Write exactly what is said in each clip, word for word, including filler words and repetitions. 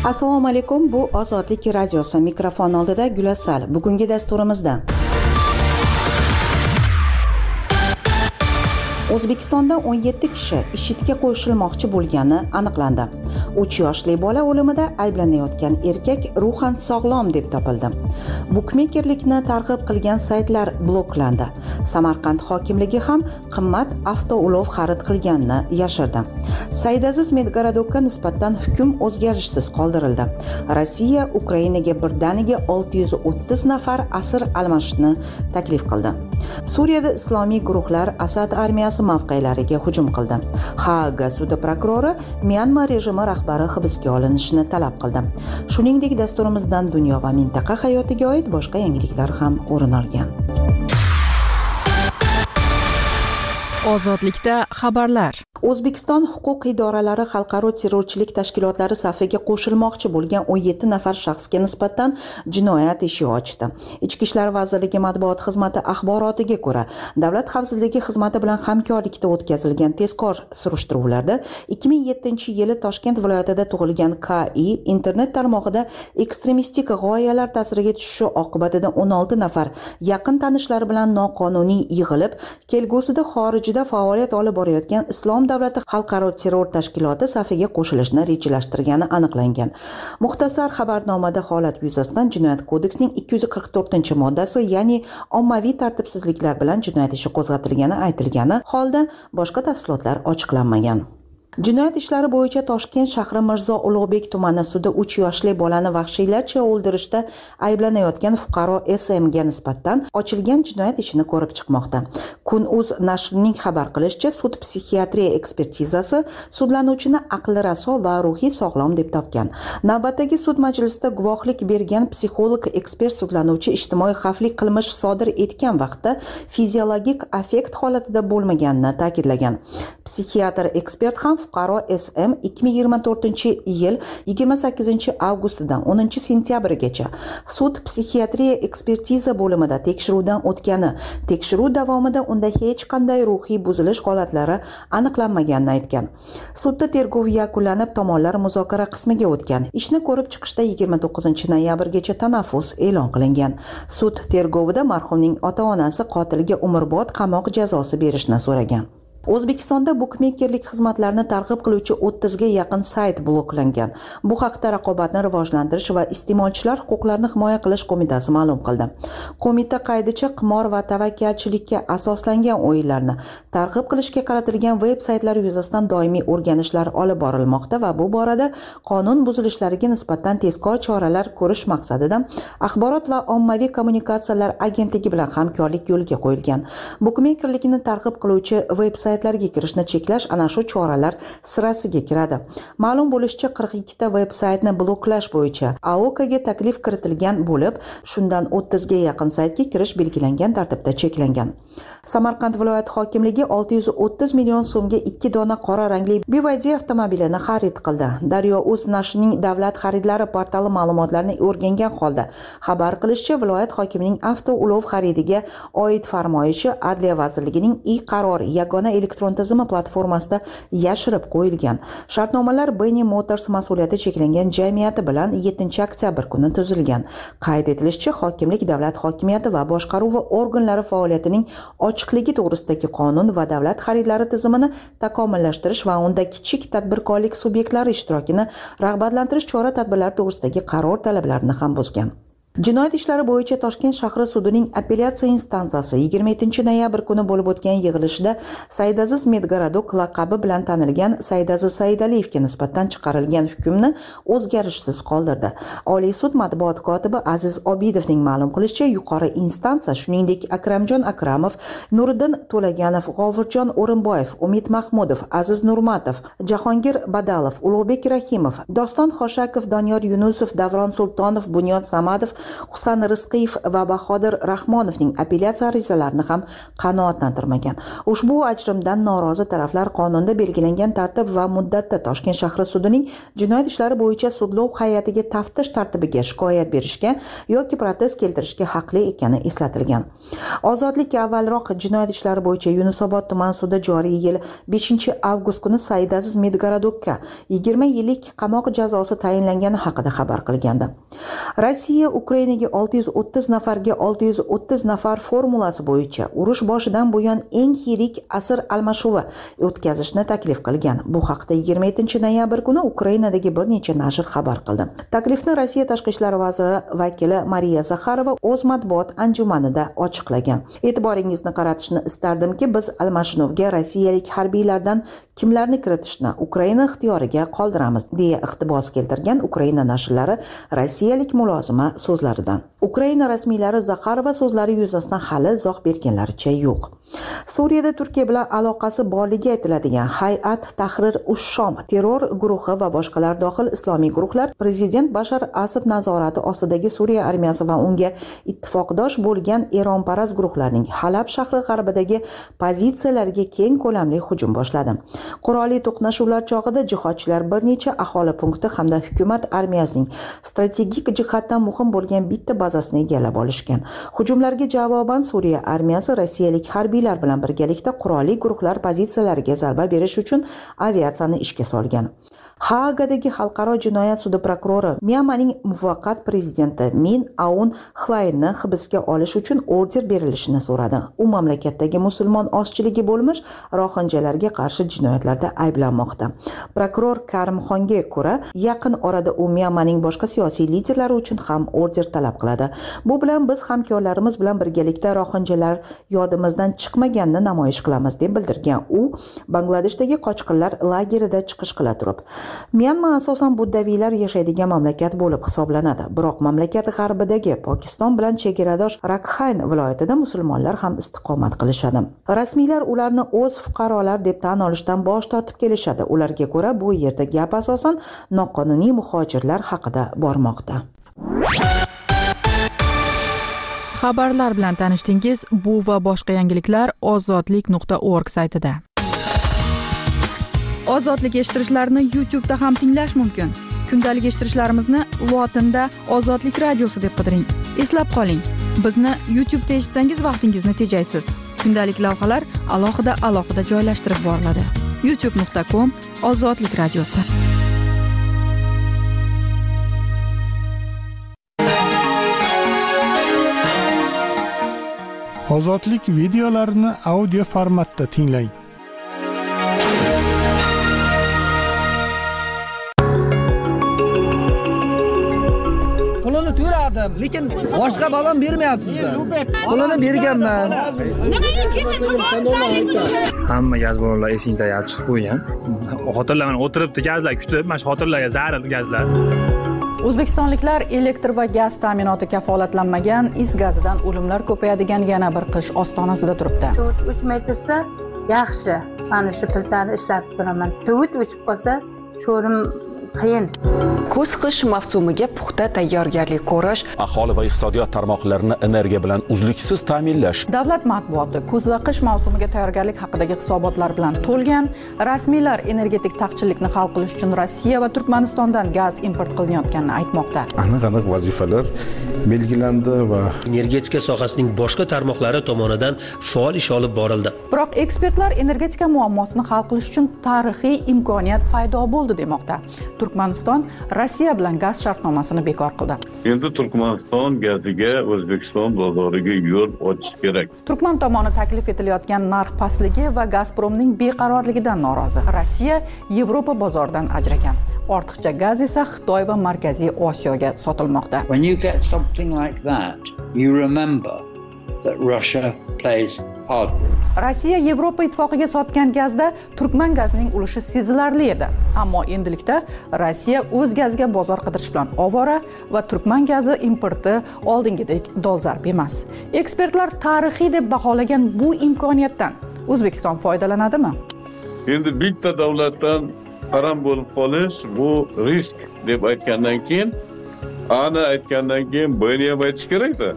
Assalomu alaykum, bu Ozodlik radiosi. Mikrofon oldida Gulasal. Bugungi dasturimizda O'zbekistonda o'n yetti kishi IShIDga qo'shilmoqchi bo'lgani aniqlandi. uch yoshli bola o'limida ayblanayotgan erkak ruhan sog'lom deb topildi. Bukmekerlikni targ'ib qilgan saytlar bloklandi. Samarqand hokimligi ham qimmat avtoulov xarid qilganini yashirdi. Saydaziz Medgaradokka nisbatan hukm o'zgarishsiz qoldirildi. Rossiya Ukrainaga birdaniga olti yuz o'ttiz nafar asir almashishni taklif qildi. Suriyada islomiy guruhlar Asad armiyasi mavqelariga hujum qildi. Haaga sudi prokurori Myanma rejimi rahbari hibsga olinishini talab qildi. Shuningdek, dasturimizdan dunyo va mintaqa hayotiga oid boshqa yangiliklar ham o'rin olgan. Ozodlikda xabarlar. O'zbekiston huquq idoralari xalqaro terrorchilik tashkilotlari safiga qo'shilmoqchi bo'lgan o'n yetti nafar shaxsga nisbatan jinoyat ishi ochdi. Ichki ishlar vazirligi matbuot xizmati axborotiga ko'ra, Davlat xavfsizligi xizmati bilan hamkorlikda o'tkazilgan tezkor surishtiruvlarda ikki ming yettinchi yili Toshkent viloyatida tug'ilgan K I internet tarmog'ida ekstremistik g'oyalar ta'siriga tushishi oqibatida o'n olti nafar yaqin tanishlari bilan noqonuniy yig'ilib, kelgusida xorijda faoliyat olib borayotgan Islom davlati xalqaro terror tashkiloti safiga qo'shilishni rejalashtirgani aniqlangan. Muxtasar xabarnomada holat yuzasidan Jinoyat kodeksining ikki yuz qirq to'rtinchi moddasi, ya'ni ommaviy tartibsizliklar bilan jinoyat ishi qo'zg'atilgani aytilgani holda boshqa tafsilotlar ochiqlanmagan. Jinoyat ishlari bo'yicha Toshkent shahri Mirzo Ulug'bek tumani sudi uch yoshli bolani vahshiylarcha o'ldirishda ayblanayotgan fuqaro S M ga nisbatan ochilgan jinoyat ishini ko'rib chiqmoqda. Kun.uz nashrining xabar qilishicha, sud psixiatriya ekspertizasi sudlanuvchini aqli raso va ruhiy sog'lom deb topgan. Navbatdagi sud majlisida guvohlik bergan psixolog ekspert sudlanuvchi ijtimoiy xavfli qilmish sodir etgan vaqtda fiziologik affekt holatida bo'lmaganini ta'kidlagan. Psixiatr ekspert ham fuqaro S M ikki ming yigirma to'rtinchi yil yigirma sakkizinchi avgustdan o'ninchi sentyabrigacha sud psixiatriya ekspertiza bo'limida tekshiruvdan o'tgani, tekshiruv davomida unda hech qanday ruhiy buzilish holatlari aniqlanmaganini aytgan. Sudda tergov yakunlanib, tomonlar muzokara qismiga o'tgan. Ishni ko'rib chiqishda yigirma to'qqizinchi noyabrgacha tanaffus e'lon qilingan. Sud tergovida marhumning ota-onasi qotilga umrbod qamoq jazosi berishni so'ragan. O'zbekistonda bukmekerlik xizmatlarini targ'ib qiluvchi o'ttizga yaqin sayt bloklangan. Bu haqda Raqobatni rivojlantirish va iste'molchilar huquqlarini himoya qilish qo'mitasi ma'lum qildi. Qo'mita qaydicha qimor va tavakkalchilikka asoslangan o'yinlarni targ'ib qilishga qaratilgan veb-saytlar yuzasidan doimiy o'rganishlar olib borilmoqda va bu borada qonun buzilishlariga nisbatan tezkor choralar ko'rish maqsadida Axborot va ommaviy kommunikatsiyalar agentligi bilan hamkorlik yo'lga qo'yilgan. Bukmekerlikni targ'ib qiluvchi veb-sayt saytlarga kirishni cheklash ana shu choralar sirasiga kiradi. Ma'lum bo'lishicha, qirq ikkita veb-saytni bloklash bo'yicha A O K'ga taklif kiritilgan bo'lib, shundan o'ttizga yaqin saytga kirish belgilangan tartibda cheklangan. Samarqand viloyat hokimligi olti yuz o'ttiz million so'mga ikki dona qora rangli B Y D avtomobilini xarid qildi. Daryo.uz nashrining davlat xaridlari portali ma'lumotlarni o'rgangan holda xabar qilishicha, viloyat hokimining avtoulov xaridiga oid farmoyishi Adliya vazirligining e-qaror yagona elektron tizimi platformasida yashirib qo'yilgan. Shartnomalar Beni Motors mas'uliyati cheklangan jamiyati bilan yettinchi oktyabr kuni tuzilgan. Qayd etilishicha, hokimlik davlat hokimiyati va boshqaruvi organlari faoliyatining ochiqligi to'g'risidagi qonun va davlat xaridlari tizimini takomillashtirish va unda kichik tadbirkorlik subyektlari ishtirokini rag'batlantirish chora-tadbirlari to'g'risidagi qaror talablarini ham buzgan. Jinoyat ishlari bo'yicha Toshkent shahri sudining apellyatsiya instansiyasi yigirma yettinchi noyabr kuni bo'lib o'tgan yig'ilishida Saydaziz Medgaradok laqabi bilan tanilgan Saydaziz Saidaliyevga nisbatan chiqarilgan hukmni o'zgarishsiz qoldirdi. Oliy sud matbuot kotibi Aziz Obidovning ma'lum qilishicha, yuqori instansiya shuningdek Akramjon Akramov, Nuriddin To'laganov, G'ofurjon O'rinboyev, Umid Mahmudov, Aziz Nurmatov, Jahongir Badalov, Ulug'bek Rahimov, Doston Xoshakov, Doniyor Yunusov, Davron Sultonov, Bunyod Samadov Husan Rizqiyev va Bahodir Rahmonovning apellyatsiya arizalarini ham qanoatlantirmagan. Ushbu ajrimdan norozi taraflar qonunda belgilangan tartib va muddatda Toshkent shahri sudining jinoyat ishlari bo'yicha sudlov hay'atiga taftish tartibiga shikoyat berishga yoki protest keltirishga haqli ekani eslatilgan. Ozodlik avvalroq jinoyat ishlari bo'yicha Yunusobod tuman sudi joriy yil beshinchi avgust kuni Saidaziz Medgaradokka yigirma yillik qamoq jazosi tayinlangani haqida xabar qilgandi. Rossiya Ukrainaga olti yuz o'ttiz nafarga olti yuz o'ttiz nafar formulasi bo'yicha urush boshidan buyon eng yirik asr almashuvi o'tkazishni taklif qilgan. Bu haqda yigirma yettinchi noyabr kuni Ukrainadagi bir necha nashr xabar qildi. Taklifni Rossiya tashqi ishlar vaziri vakili Mariya Zakharova o'z matbuot anjumanida ochiqlagan. E'tiboringizni qaratishni istardimki, biz almashinuvga rossiyalik harbiylardan kimlarni kiritishni Ukraina ixtiyoriga qoldiramiz, deya iqtibos keltirgan Ukraina nashrlari rossiyalik mulozima so'zlaridan. Ukraina rasmiylari Zakharova so'zlari yuzasidan hali izoh berganlaricha yo'q. Suriyada Turkiya bilan aloqasi borligi aytiladigan Hay'at Tahrir ush-Shom terror guruhi va boshqalar dohil islomiy guruhlar prezident Bashar Asad nazorati ostidagi Suriya armiyasi va unga ittifoqdosh bo'lgan Eronparast guruhlarning Halab shahri g'arbidagi pozitsiyalariga keng ko'lamli hujum boshladi. Qurolli to'qnashuvlar chog'ida jihodchilar bir necha aholi punkti hamda hukumat armiyasining strategik jihatdan muhim bo'lgan bitta bazasini egallab olishgan. Hujumlarga javoban Suriya armiyasi rossiyalik harbiylar bilan birgalikda qurolli guruhlar pozitsiyalariga zarba berish uchun aviatsiyani ishga solgan. Haagadagi xalqaro jinoyat sudi prokurori Myanmaning muvaqqat prezidenti Min Aung Hlaingni hibsga olish uchun order berilishini so'radi. U mamlakatdagi musulmon ozchiligi bo'lmish rohinjalarga qarshi jinoyatlarda ayblanmoqda. Prokuror Karimxonga ko'ra, yaqin orada u Myanmaning boshqa siyosiy liderlari uchun ham order talab qiladi. Bu bilan biz hamkorlarimiz bilan birgalikda rohinjalar yodimizdan chiqmaganini namoyish qilamiz, deb bildirgan u Bangladeshdagi qochqinlar lagerida chiqish qila turib. Myanma asosan buddaviylar yashaydigan mamlakat bo'lib hisoblanadi. Biroq mamlakat g'arbidagi Pokiston bilan chegaradosh Rakhine viloyatida musulmonlar ham istiqomat qilishadi. Rasmiylar ularni o'z fuqarolar deb tan olishdan bosh tortib kelishadi. Ularga ko'ra bu yerda gap asosan noqonuniy muhojirlar haqida bormoqda. Xabarlar bilan tanishdingiz. Bu va boshqa yangiliklar ozodlik nuqta org saytida. Ozodlik eshittirishlarini YouTube'da ham tinglash mumkin. Kundalik eshittirishlarimizni lotinda Ozodlik radiosi deb qidiring. Eslab qoling, bizni YouTube'da eshitsangiz vaqtingizni tejaysiz. Kundalik lavhalar alohida alohida joylashtirib boriladi. youtube nuqta com Ozodlik radiosi. Ozodlik videolarini audio formatda tinglang. Pulini to'ladim, lekin boshqa balon bermayapsizlar. Pulini berganman. Hamma gaz ballonlar esingda yalib chiqib qo'ygan. Xotirlar o'tiribdi gazlar kutib, mana shu xotirlarga zarar gazlar. O'zbekistonliklar elektr va gaz ta'minoti kafolatlanmagan is gazidan o'limlar ko'payadigan yana bir qish ostonasida turibdi. Suvut o'chmay tursa, yaxshi. Mana shu piltani ishlab turaman. Suvut o'chib qolsa, sho'rim qiyin. Kuz-qish mavsumiga puxta tayyorgarlik ko'rish, aholi va iqtisodiyot tarmoqlarini energiya bilan uzluksiz ta'minlash. Davlat matbuoti kuz va qish mavsumiga tayyorgarlik haqidagi hisobotlar bilan to'lgan. Rasmiylar energetik taqchillikni hal qilish uchun Rossiya va Turkmanistondan gaz import qilinayotganini aytmoqda. Aniq-aniq vazifalar belgilandi va energetika sohasining boshqa tarmoqlari tomonidan faol ish olib borildi. Biroq ekspertlar energetika muammosini hal qilish uchun tarixiy imkoniyat paydo bo'ldi demoqda. Turkmaniston Rossiya bilan gaz shartnomasini bekor qildi. Endi Turkmaniston gaziga O'zbekiston bozoriga yo'l ochish kerak. Turkman tomoni taklif etilayotgan narx pastligi va Gazpromning beqarorligidan norozi. Rossiya Yevropa bozoridan ajragan. Ortiqcha gaz esa Xitoy va Markaziy Osiyoga sotilmoqda. When you get something like that, you remember that Russia plays hardball. Rossiya Yevropa ittifoqiga sotgan gazda Turkman gazining ulushi sezilarli edi. Ammo endilikda Rossiya o'z gaziga bozor qidirish bilan ovora va Turkman gazi importi oldingidek dolzarb emas. Ekspertlar tarixiy deb baholagan bu imkoniyatdan O'zbekiston foydalanadimi? Endi bitta davlatdan harom bo'lib qolish bu risk deb aytgandan keyin Ana aytgandan keyin buni ham aytish kerak-da.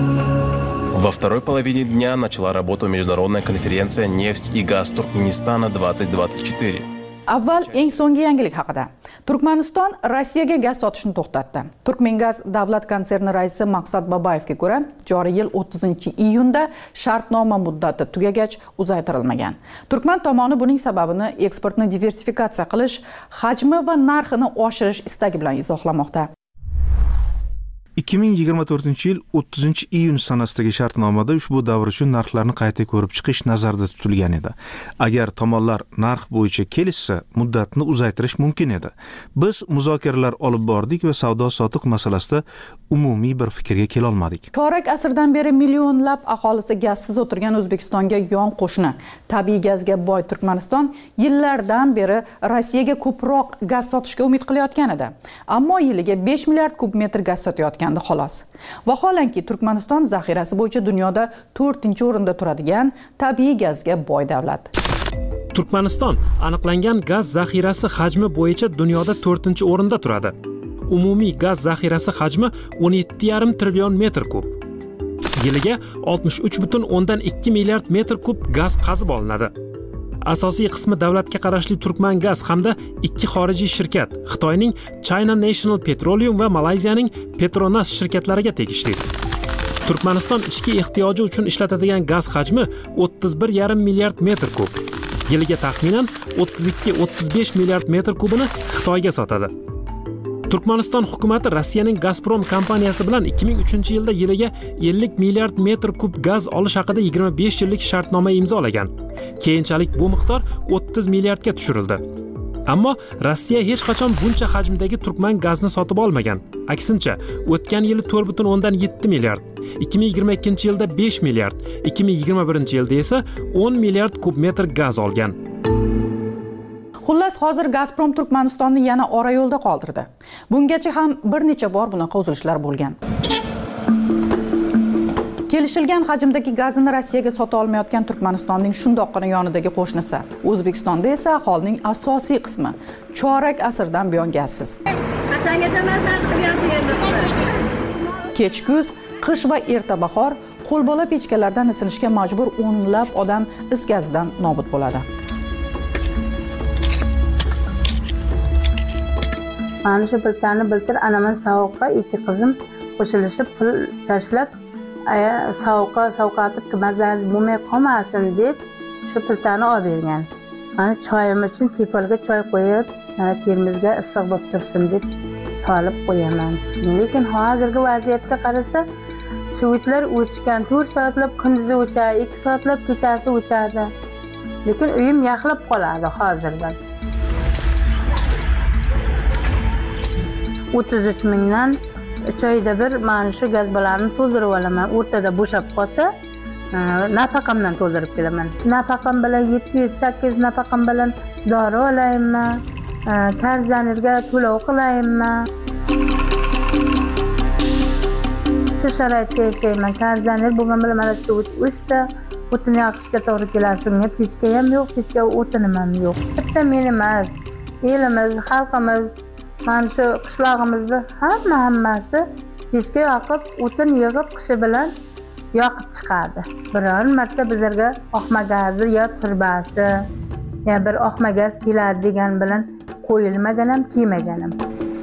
Во второй половине дня начала работу международная конференция «Нефть и газ Туркменистана двадцать двадцать четыре». Avval eng so'nggi yangilik haqida. Turkmaniston Rossiyaga gaz sotishni to'xtatdi. Turkmengaz davlat konserni raisi Maqsad Babayevga ko'ra, joriy yil o'ttizinchi iyunda shartnoma muddati tugagach uzaytirilmagan. Turkman tomoni buning sababini eksportni diversifikatsiya qilish, hajmi va narxini oshirish istagi bilan izohlamoqda. ikki ming yigirma to'rtinchi yil o'ttizinchi iyun sanasidagi shartnomada ushbu davr uchun narxlarni qayta ko'rib chiqish nazarda tutilgan edi. Agar tomonlar narx bo'yicha kelishsa, muddatni uzaytirish mumkin edi. Biz muzokaralar olib bordik va savdo-sotiq masalasida umumiy bir fikrga kela olmadik. Chorak asrdan beri millionlab aholisi gazsiz o'tirgan O'zbekistonga yon qo'shni tabiiy gazga boy Turkmaniston yillardan beri Rossiyaga ko'proq gaz sotishga umid qilayotgan edi. Ammo yiliga besh milliard kub metr gaz sotayotgan xolos. Vaholanki Turkmaniston zaxirasi bo'yicha dunyoda to'rtinchi o'rinda turadigan tabiiy gazga boy davlat. Turkmaniston aniqlangan gaz zaxirasi hajmi bo'yicha dunyoda to'rtinchi o'rinda turadi. Umumiy gaz zaxirasi hajmi o'n yetti yarim trillion metr kub. Yiliga oltmish uch butun o'ndan ikki milliard metr kub gaz qazib olinadi. Asosiy qismi davlatga qarashli Turkmengaz hamda ikki xorijiy shirkat, Xitoyning China National Petroleum va Malayziyaning Petronas shirkatlariga tegishli. Turkmaniston ichki ehtiyoji uchun ishlatadigan gaz hajmi o'ttiz bir yarim milliard metr kub. Yiliga taxminan o'ttiz ikki o'ttiz besh milliard metr kubini Xitoyga sotadi. Turkmaniston hukumati Rossiyaning Gazprom kompaniyasi bilan ikki ming uchinchi yilda yiliga ellik milliard metr kub gaz olish haqida yigirma besh yillik shartnoma imzolagan. Keyinchalik bu miqdor o'ttiz milliardga tushirildi. Ammo Rossiya hech qachon buncha hajmdagi Turkman gazni sotib olmagan. Aksincha, o'tgan yili to'rt butun o'ndan yetti milliard, ikki ming yigirma ikkinchi yilda besh milliard, ikki ming yigirma birinchi yilda esa o'n milliard kub metr gaz olgan. Xullas, hozir Gazprom Turkmanistonni yana ora yo'lda qoldirdi. Bungacha ham bir necha bor bunaqa uzilishlar bo'lgan. Kelishilgan hajmdagi gazini Rossiyaga sota olmayotgan Turkmanistonning shundoqqina yonidagi qo'shnisi, O'zbekistonda esa aholining asosiy qismi chorak asrdan buyon gazsiz. Kech kuz, qish va erta bahor qo'lbola pechkalardan isinishga majbur o'nlab odam is gazidan nobud bo'ladi. Mana shu biltani biltir anaman sovuqqa ikki qizim qo'shilishib pul tashlab, aya sovuqqa sovqatib mazangiz bo'lmay qolmasin deb shu piltani olib bergan. Mana choyim uchun tepalga choy qo'yib, mana termizga issiq bo'lib tursin deb solib qo'yaman. Lekin hozirgi vaziyatga qarasa, suvitlar o'chgan, to'rt soatlab kunduzi o'chadi, ikki soatlab kechasi o'chadi. Lekin uyim yaxlab qoladi hozirdan. o'ttiz uch mingdan uch oyda bir mana shu gazbalarni to'ldirib olaman. O'rtada bo'shab qolsa, nafaqamdan to'ldirib kelaman. Nafaqam bilan yetti yuz sakkiz nafaqam bilan dori olaymi, kondisionerga to'lov qilaymi? Shu sharoitda yashayman. Konditsioner bo'lgan bilan mana shu o'ssa, o'tin yoqishga to'g'ri keladi. Shunga pechka ham yo'q, pechka o'tinim ham yo'q. Bitta men emas, elimiz, xalqimiz mana shu qishlog'imizda hamma hammasi pechka yoqib, o'tin yig'ib qishi bilan yoqib chiqadi. Biror marta bizlarga oqma gazi yo turbasi ya bir oqma gaz keladi degan bilan qo'yilmagan ham, kelmagan ham.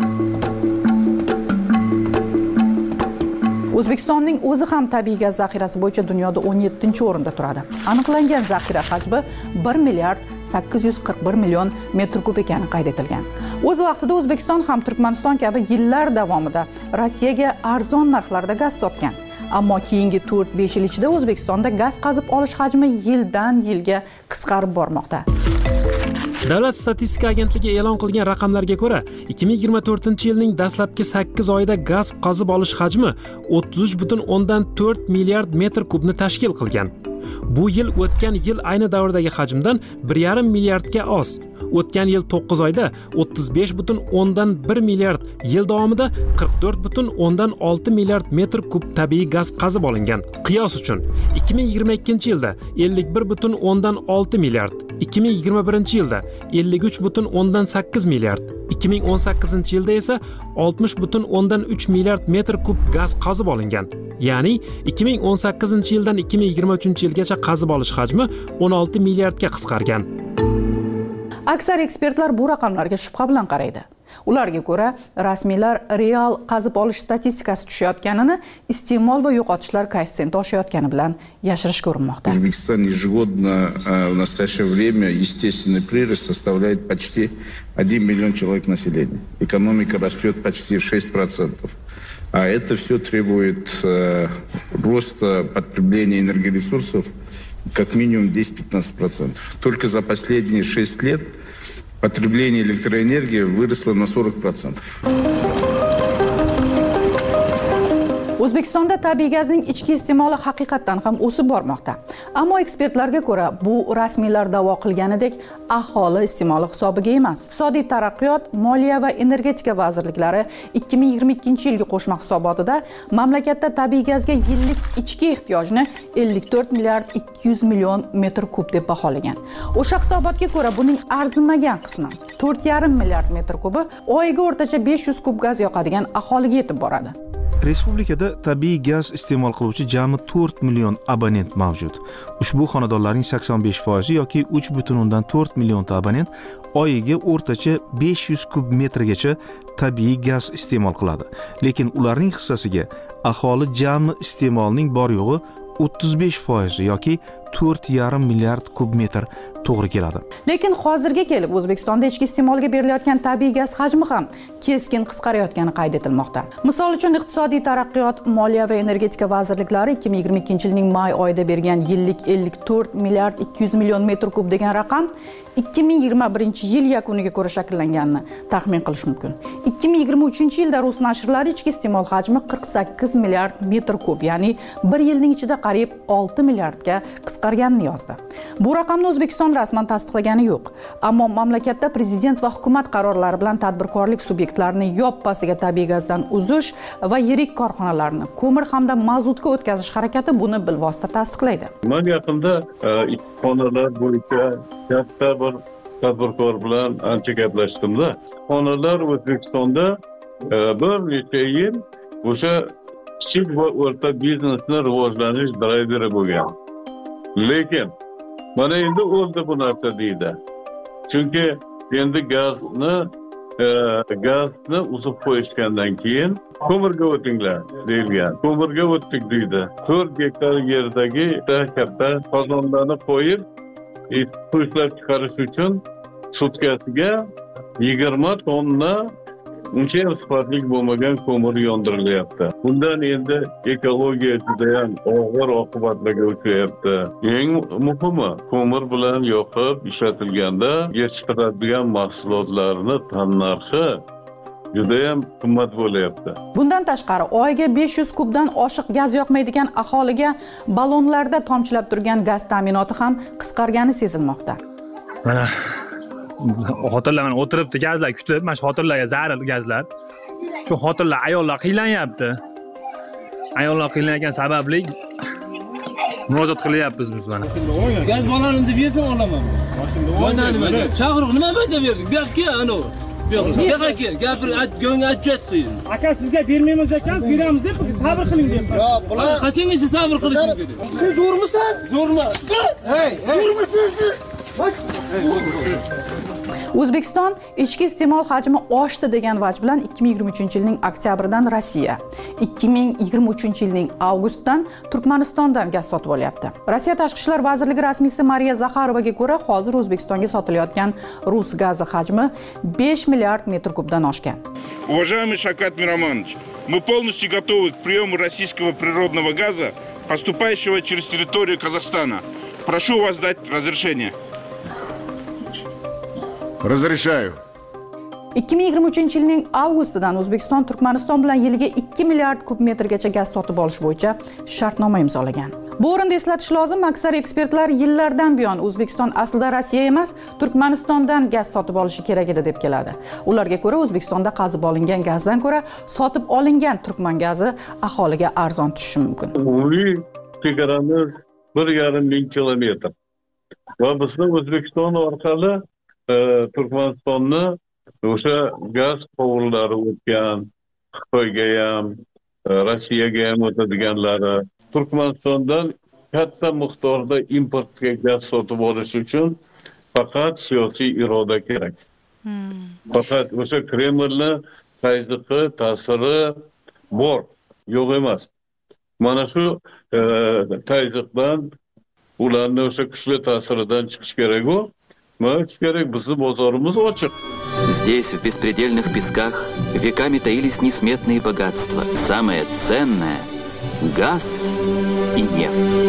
O'zbekistonning o'zi ham tabiiy gaz zaxirasi bo'yicha dunyoda o'n yettinchi o'rinda turadi. Aniqlangan zaxira hajmi bir milliard sakkiz yuz qirq bir million metr kub ekani qayd etilgan. O'z vaqtida O'zbekiston ham Turkmaniston kabi yillar davomida Rossiyaga arzon narxlarda gaz sotgan. Ammo keyingi to'rt besh yil ichida O'zbekistonda gaz qazib olish hajmi yildan yilga qisqarib bormoqda. Davlat statistika agentligi e'lon qilgan raqamlarga ko'ra, ikki ming yigirma to'rtinchi yilning dastlabki sakkiz oyida gaz qazib olish hajmi o'ttiz uch butun o'ndan to'rt milliard metr kubni tashkil qilgan. Bu yil o'tgan yil ayni davrdagi hajmdan bir yarim milliardga oz. O'tgan yil to'qqiz oyda o'ttiz besh butun o'ndan bir milliard, yil davomida qirq to'rt butun o'ndan olti milliard metr kub tabiiy gaz qazib olingan. Qiyos uchun, ikki ming yigirma ikkinchi yilda ellik bir butun o'ndan olti milliard, ikki ming yigirma birinchi yilda ellik uch butun o'ndan sakkiz milliard, ikki ming o'n sakkizinchi yilda esa oltmish butun o'ndan uch milliard metr kub gaz qazib olingan. Ya'ni ikki ming o'n sakkizinchi yildan ikki ming yigirma uchinchi yilgacha qazib olish hajmi o'n olti milliardga qisqargan. Aksar ekspertlar bu raqamlarga shubha bilan qaraydi. Ularga ko'ra, rasmiylar real qazib olish statistikasi tushayotganini iste'mol va yo'qotishlar koeffitsiyenti oshayotgani bilan yashirishga urinmoqda. Узбекистан ежегодно в настоящее время естественный прирост составляет почти один миллион человек населения. Экономика растет почти шесть процентов. А это все требует э, роста потребления энергоресурсов как минимум десять-пятнадцать процентов. Только за последние шесть лет потребление электроэнергии выросло на сорок процентов. O'zbekistonda tabiiy gazning ichki iste'moli haqiqatdan ham o'sib bormoqda. Ammo ekspertlarga ko'ra, bu rasmiylar da'vo qilganidek aholi iste'moli hisobiga emas. Iqtisodiy taraqqiyot, moliya va energetika vazirliklari ikki ming yigirma ikkinchi yilgi qo'shma hisobotida mamlakatda tabiiy gazga yillik ichki ehtiyojni ellik to'rt milliard ikki yuz million metr kub deb baholagan. O'sha hisobotga ko'ra, buning arzimagan qismi to'rt yarim milliard metr kubi oyiga o'rtacha besh yuz kub gaz yoqadigan aholiga yetib boradi. Respublikada tabiiy gaz iste'mol qiluvchi jami to'rt million abonent mavjud. Ushbu xonadonlarning sakson besh foizi yoki uch butun o'ndan to'rt millionta abonent oyiga o'rtacha besh yuz kub metrgacha tabiiy gaz iste'mol qiladi. Lekin ularning hissasiga aholi jami iste'molining bor yo'g'i o'ttiz besh foizi yoki to'rt yarim milliard kub metr to'g'ri keladi. Lekin hozirga kelib O'zbekistonda ichki iste'molga berilayotgan tabiiy gaz hajmi ham keskin qisqarayotgani qayd etilmoqda. Misol uchun Iqtisodiy taraqqiyot, moliya va energetika vazirliklari ikki ming yigirma ikkinchi yilning may oyida bergan yillik ellik to'rt milliard ikki yuz million metr kub degan raqam ikki ming yigirma birinchi yil yakuniga ko'ra shakllanganini taxmin qilish mumkin. ikki ming yigirma uchinchi yilda Rus nashrlari ichki iste'mol hajmi qirq sakkiz milliard metr kub, ya'ni bir yilning ichida qariyb olti milliardga qisqarganini yozdi. Bu raqamni O'zbekiston rasman tasdiqlagani yo'q, ammo mamlakatda prezident va hukumat qarorlari bilan tadbirkorlik subyektlarini yoppasiga tabiiy gazdan uzish va yirik korxonalarni ko'mir hamda mazutga o'tkazish harakati buni bilvosita tasdiqlaydi. Men yaqinda ikki xonalar bo'yicha katta bir tadbirkor bilan ancha gaplashdimda. Xonalar O'zbekistonda bir necha yil o'sha kichik va o'rta biznesni rivojlanish drayveri bo'lgan. Lekin mana endi o'ldi bu narsa deydi. Chunki endi gazni gazni uzib qo'yishgandan keyin ko'mirga o'tinglar deyilgan. Ko'mirga o'tdik deydi. to'rt gektar yerdagi katta qozonlarni qo'yib, ishlab chiqarish uchun sutkasiga yigirma tonna uncha sifatli bo'lmagan ko'mir yondirilyapti. Bundan endi ekologiya juda ham og'ir oqibatlarga uchrayapti. Eng muhimi, ko'mir bilan yoqib ishlatilganda chiqaradigan mahsulotlarni tannarxi juda ham qimmat bo'lyapti. Bundan tashqari, oyiga besh yuz kubdan oshiq gaz yoqmaydigan aholiga ballonlarda tomchilab turgan gaz ta'minoti ham qisqargani sezilmoqda. Mana xotinlar mana o'tiribdi, gazlar kutib, mana shu xotinlarga zarur gazlar. Shu xotinlar ayollar qiynalanyapti. Ayollar qiynalgan sababli murojaat qilyapmiz biz mana. Gaz bolanim deb yerdan olaman. Mana nima? Chaqiriq nima bayda berdik? Bu yoqqa ana. Bu yoqqa kel, gapir, go'ng aytchatdi. Aka sizga bermaymiz ekan, beramiz deb sabr qiling deb. Yo'q, bular qachongacha sabr qilishim kerak? Siz zo'rmisan? Zo'rmi? Hey, zo'rmisiz siz? O'zbekiston ichki iste'mol hajmi oshdi degan vaj bilan ikki ming yigirma uchinchi yilning oktyabridan Rossiya, ikki ming yigirma uchinchi yilning avgustidan Turkmanistondan gaz sotib olyapti. Rossiya Tashqi ishlar vazirligi rasmiysi Mariya Zaxarovaga ko'ra, hozir O'zbekistonga sotilayotgan rus gazi hajmi besh milliard metr kubdan oshgan. Уважаемый Шавкат Миромонович, мы полностью готовы к приему российского природного газа, поступающего через территорию Казахстана. Прошу вас дать разрешение. Разрешаю. ikki ming yigirma uchinchi yilning avgustidan O'zbekiston Turkmaniston bilan yiliga ikki milliard kub metrgacha gaz sotib olish bo'yicha shartnoma imzolagan. Bu o'rinda eslatish lozim, aksar ekspertlar yillardan buyon O'zbekiston aslida Rossiya emas, Turkmanistondan gaz sotib olishi kerak edi deb keladi. Ularga ko'ra O'zbekistonda qazib olingan gazdan ko'ra sotib olingan turkman gazi aholiga arzon tushishi mumkin. Umumiy chegaramiz bir yarim ming kilometr. Va bizning O'zbekiston orqali Turkmanistonni o'sha gaz quvurlari o'tgan Xitoyga ham, Rossiyaga ham o'tadiganlari Turkmanistondan katta miqdorda importga gaz sotib olish uchun faqat siyosiy iroda kerak. Faqat o'sha Kremlni tazyiqi, ta'siri bor, yo'q emas. Mana shu tazyiqdan, ularni o'sha kuchli ta'siridan chiqish kerak-ku. Mana chiqish kerak, bizning bozorimiz ochiq. Здесь, в беспредельных песках, веками таились несметные богатства. Самое ценное – газ и нефть.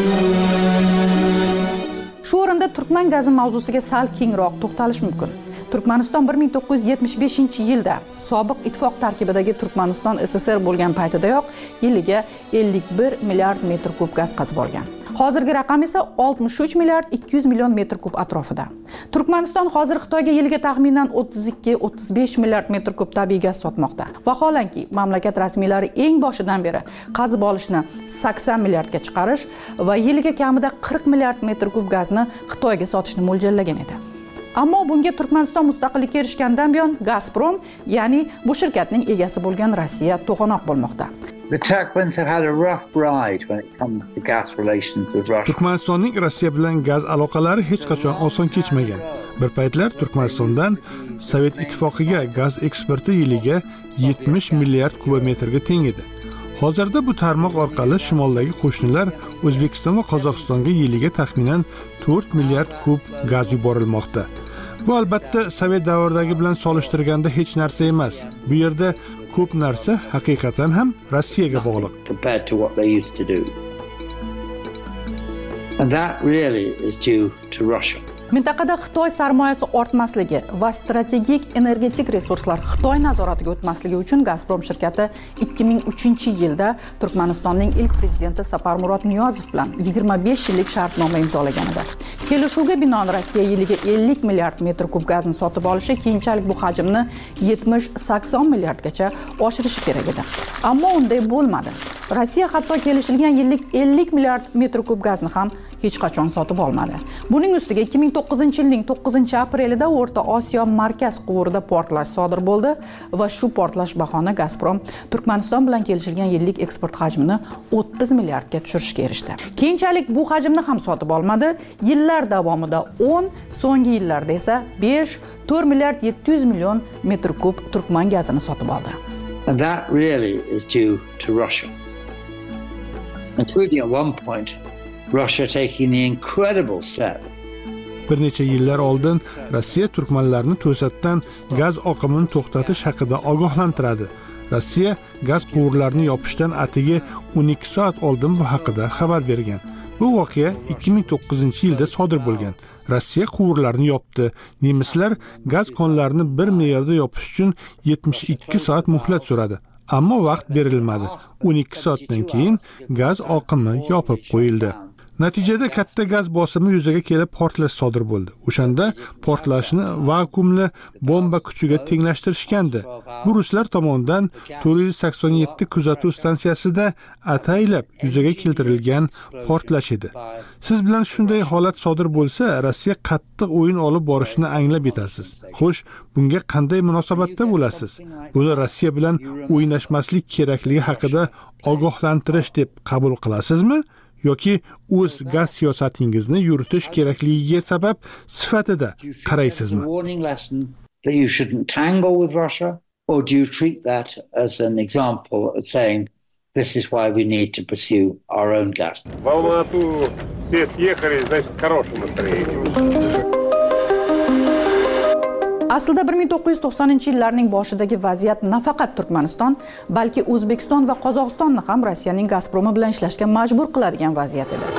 Shu o'rinda Turkman gazi mavzusiga sal kengroq to'xtalish mumkin. Turkmaniston bir ming to'qqiz yuz yetmish beshinchi yilda sobiq ittifoq tarkibidagi Turkmaniston S S R bo'lgan paytidayoq yiliga ellik bir milliard metr kub gaz qazib olgan. Hozirgi raqam esa oltmish uch milliard ikki yuz million metr kub atrofida. Turkmaniston hozir Xitoyga yiliga taxminan o'ttiz ikki o'ttiz besh milliard metr kub tabiiy gaz sotmoqda. Vaholanki, mamlakat rasmiylari eng boshidan beri qazib olishni sakson milliardga chiqarish va yiliga kamida qirq milliard metr kub gazni Xitoyga sotishni mo'ljallagan edi. Ammo bunga Turkmaniston mustaqillikka erishgandan buyon Gazprom, ya'ni bu shirkatning egasi bo'lgan Rossiya to'g'anoq bo'lmoqda. The Turkmens have had a rough ride when it comes to gas relations with Russia. Turkmanistonning Rossiya bilan gaz aloqalari hech qachon oson kechmagan. Bir paytlar Turkmanistondan Sovet ittifoqiga gaz eksporti yiliga yetmish milliard kubometrga teng edi. Hozirda bu tarmoq orqali shimoldagi qo'shnilar O'zbekiston va Qozog'istonga yiliga taxminan to'rt milliard kub gaz yuborilmoqda. Bu albatta Sovet davridagi bilan solishtirganda hech narsa emas. Bu yerda ko'p narsa haqiqatan ham Rossiyaga bog'liq. Compared to what they used to do. And that really is due to Russia. Mintaqada Xitoy sarmoyasi ortmasligi va strategik energetik resurslar Xitoy nazoratiga o'tmasligi uchun Gazprom shirkati ikki ming uchinchi yilda Turkmanistonning ilk prezidenti Saparmurod Niyozov bilan yigirma besh yillik shartnoma imzolagan edi. Kelishuvga binoan Rossiya yiliga ellik milliard metr kub gazni sotib olishi, keyinchalik bu hajmni yetmish sakson milliardgacha oshirishi kerak edi. Ammo unday bo'lmadi. Rossiya hatto kelishilgan yillik ellik milliard metr kub gazni ham hech qachon sotib olmadi. Buning ustiga ikki ming to'qqizinchi yilning to'qqizinchi aprelida O'rta Osiyo markaz quvurida portlash sodir bo'ldi va shu portlash bahona Gazprom Turkmaniston bilan kelishilgan yillik eksport hajmini o'ttiz milliardga tushirishga erishdi. Keyinchalik bu hajmni ham sotib olmadi. Yillar davomida o'n, so'nggi yillarda esa besh, to'rt milliard yetti yuz million metr kub turkman gazini sotib oldi. And that really is due to Russia. Including at one point Russia taking the incredible step. Bir necha yillar oldin Rossiya turkmanlarni to'satdan gaz oqimini to'xtatish haqida ogohlantiradi. Rossiya gaz quvurlarini yopishdan atigi o'n ikki soat oldin bu haqida xabar bergan. Bu voqea ikki ming to'qqizinchi yilda sodir bo'lgan. Rossiya quvurlarini yopdi. Nemislar gaz konlarini bir me'yorda yopish uchun yetmish ikki soat muhlat so'radi. Ammo vaqt berilmadi. o'n ikki soatdan keyin gaz oqimi yopib qo'yildi. Natijada katta gaz bosimi yuzaga kelib portlash sodir bo'ldi. O'shanda portlashni vakuumli bomba kuchiga tenglashtirishgandi. Bu ruslar tomonidan to'rt yuz sakson yetti kuzatuv stansiyasida ataylab yuzaga keltirilgan portlash edi. Siz bilan shunday holat sodir bo'lsa, Rossiya qattiq o'yin olib borishni anglab yetasiz. Xo'sh, bunga qanday munosabatda bo'lasiz? Buni Rossiya bilan o'ynashmaslik kerakligi haqida ogohlantirish deb qabul qilasizmi? yoki o'z gaz siyosatingizni yuritish kerakligiga sabab sifatida qaraysizmi? That you shouldn't tangle with Russia, or do you treat that as an example of saying this is why we need to pursue our own gas? В Алмату все съехали, значит, в хорошем настроении. Aslida bir ming to'qqiz yuz to'qsoninchi yillarning boshidagi vaziyat nafaqat Turkmaniston, balki O'zbekiston va Qozog'istonni ham Rossiyaning Gazpromi bilan ishlashga majbur qiladigan vaziyat edi.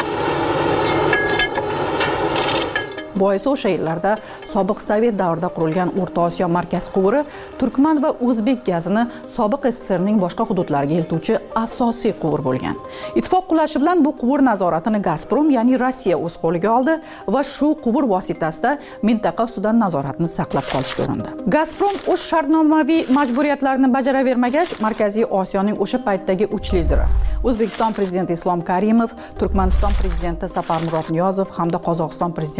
Boisi o'sha yillarda sobiq Sovet davrida qurilgan O'rta Osiyo markaz quvuri turkman va o'zbek gazini sobiq S S R ning boshqa hududlariga eltuvchi asosiy quvur bo'lgan. Ittifoq qulashi bilan bu quvur nazoratini Gazprom, ya'ni Rossiya o'z qo'liga oldi va shu quvur vositasida mintaqa ustidan nazoratni saqlab qolishga urindi. Gazprom o'z shartnomaviy majburiyatlarini bajaravermagach, Markaziy Osiyoning o'sha paytdagi uch lideri O'zbekiston prezidenti Islom Karimov, Turkmaniston prezidenti Saparmurod Niyozov hamda Qozog'iston prezidenti Nursulton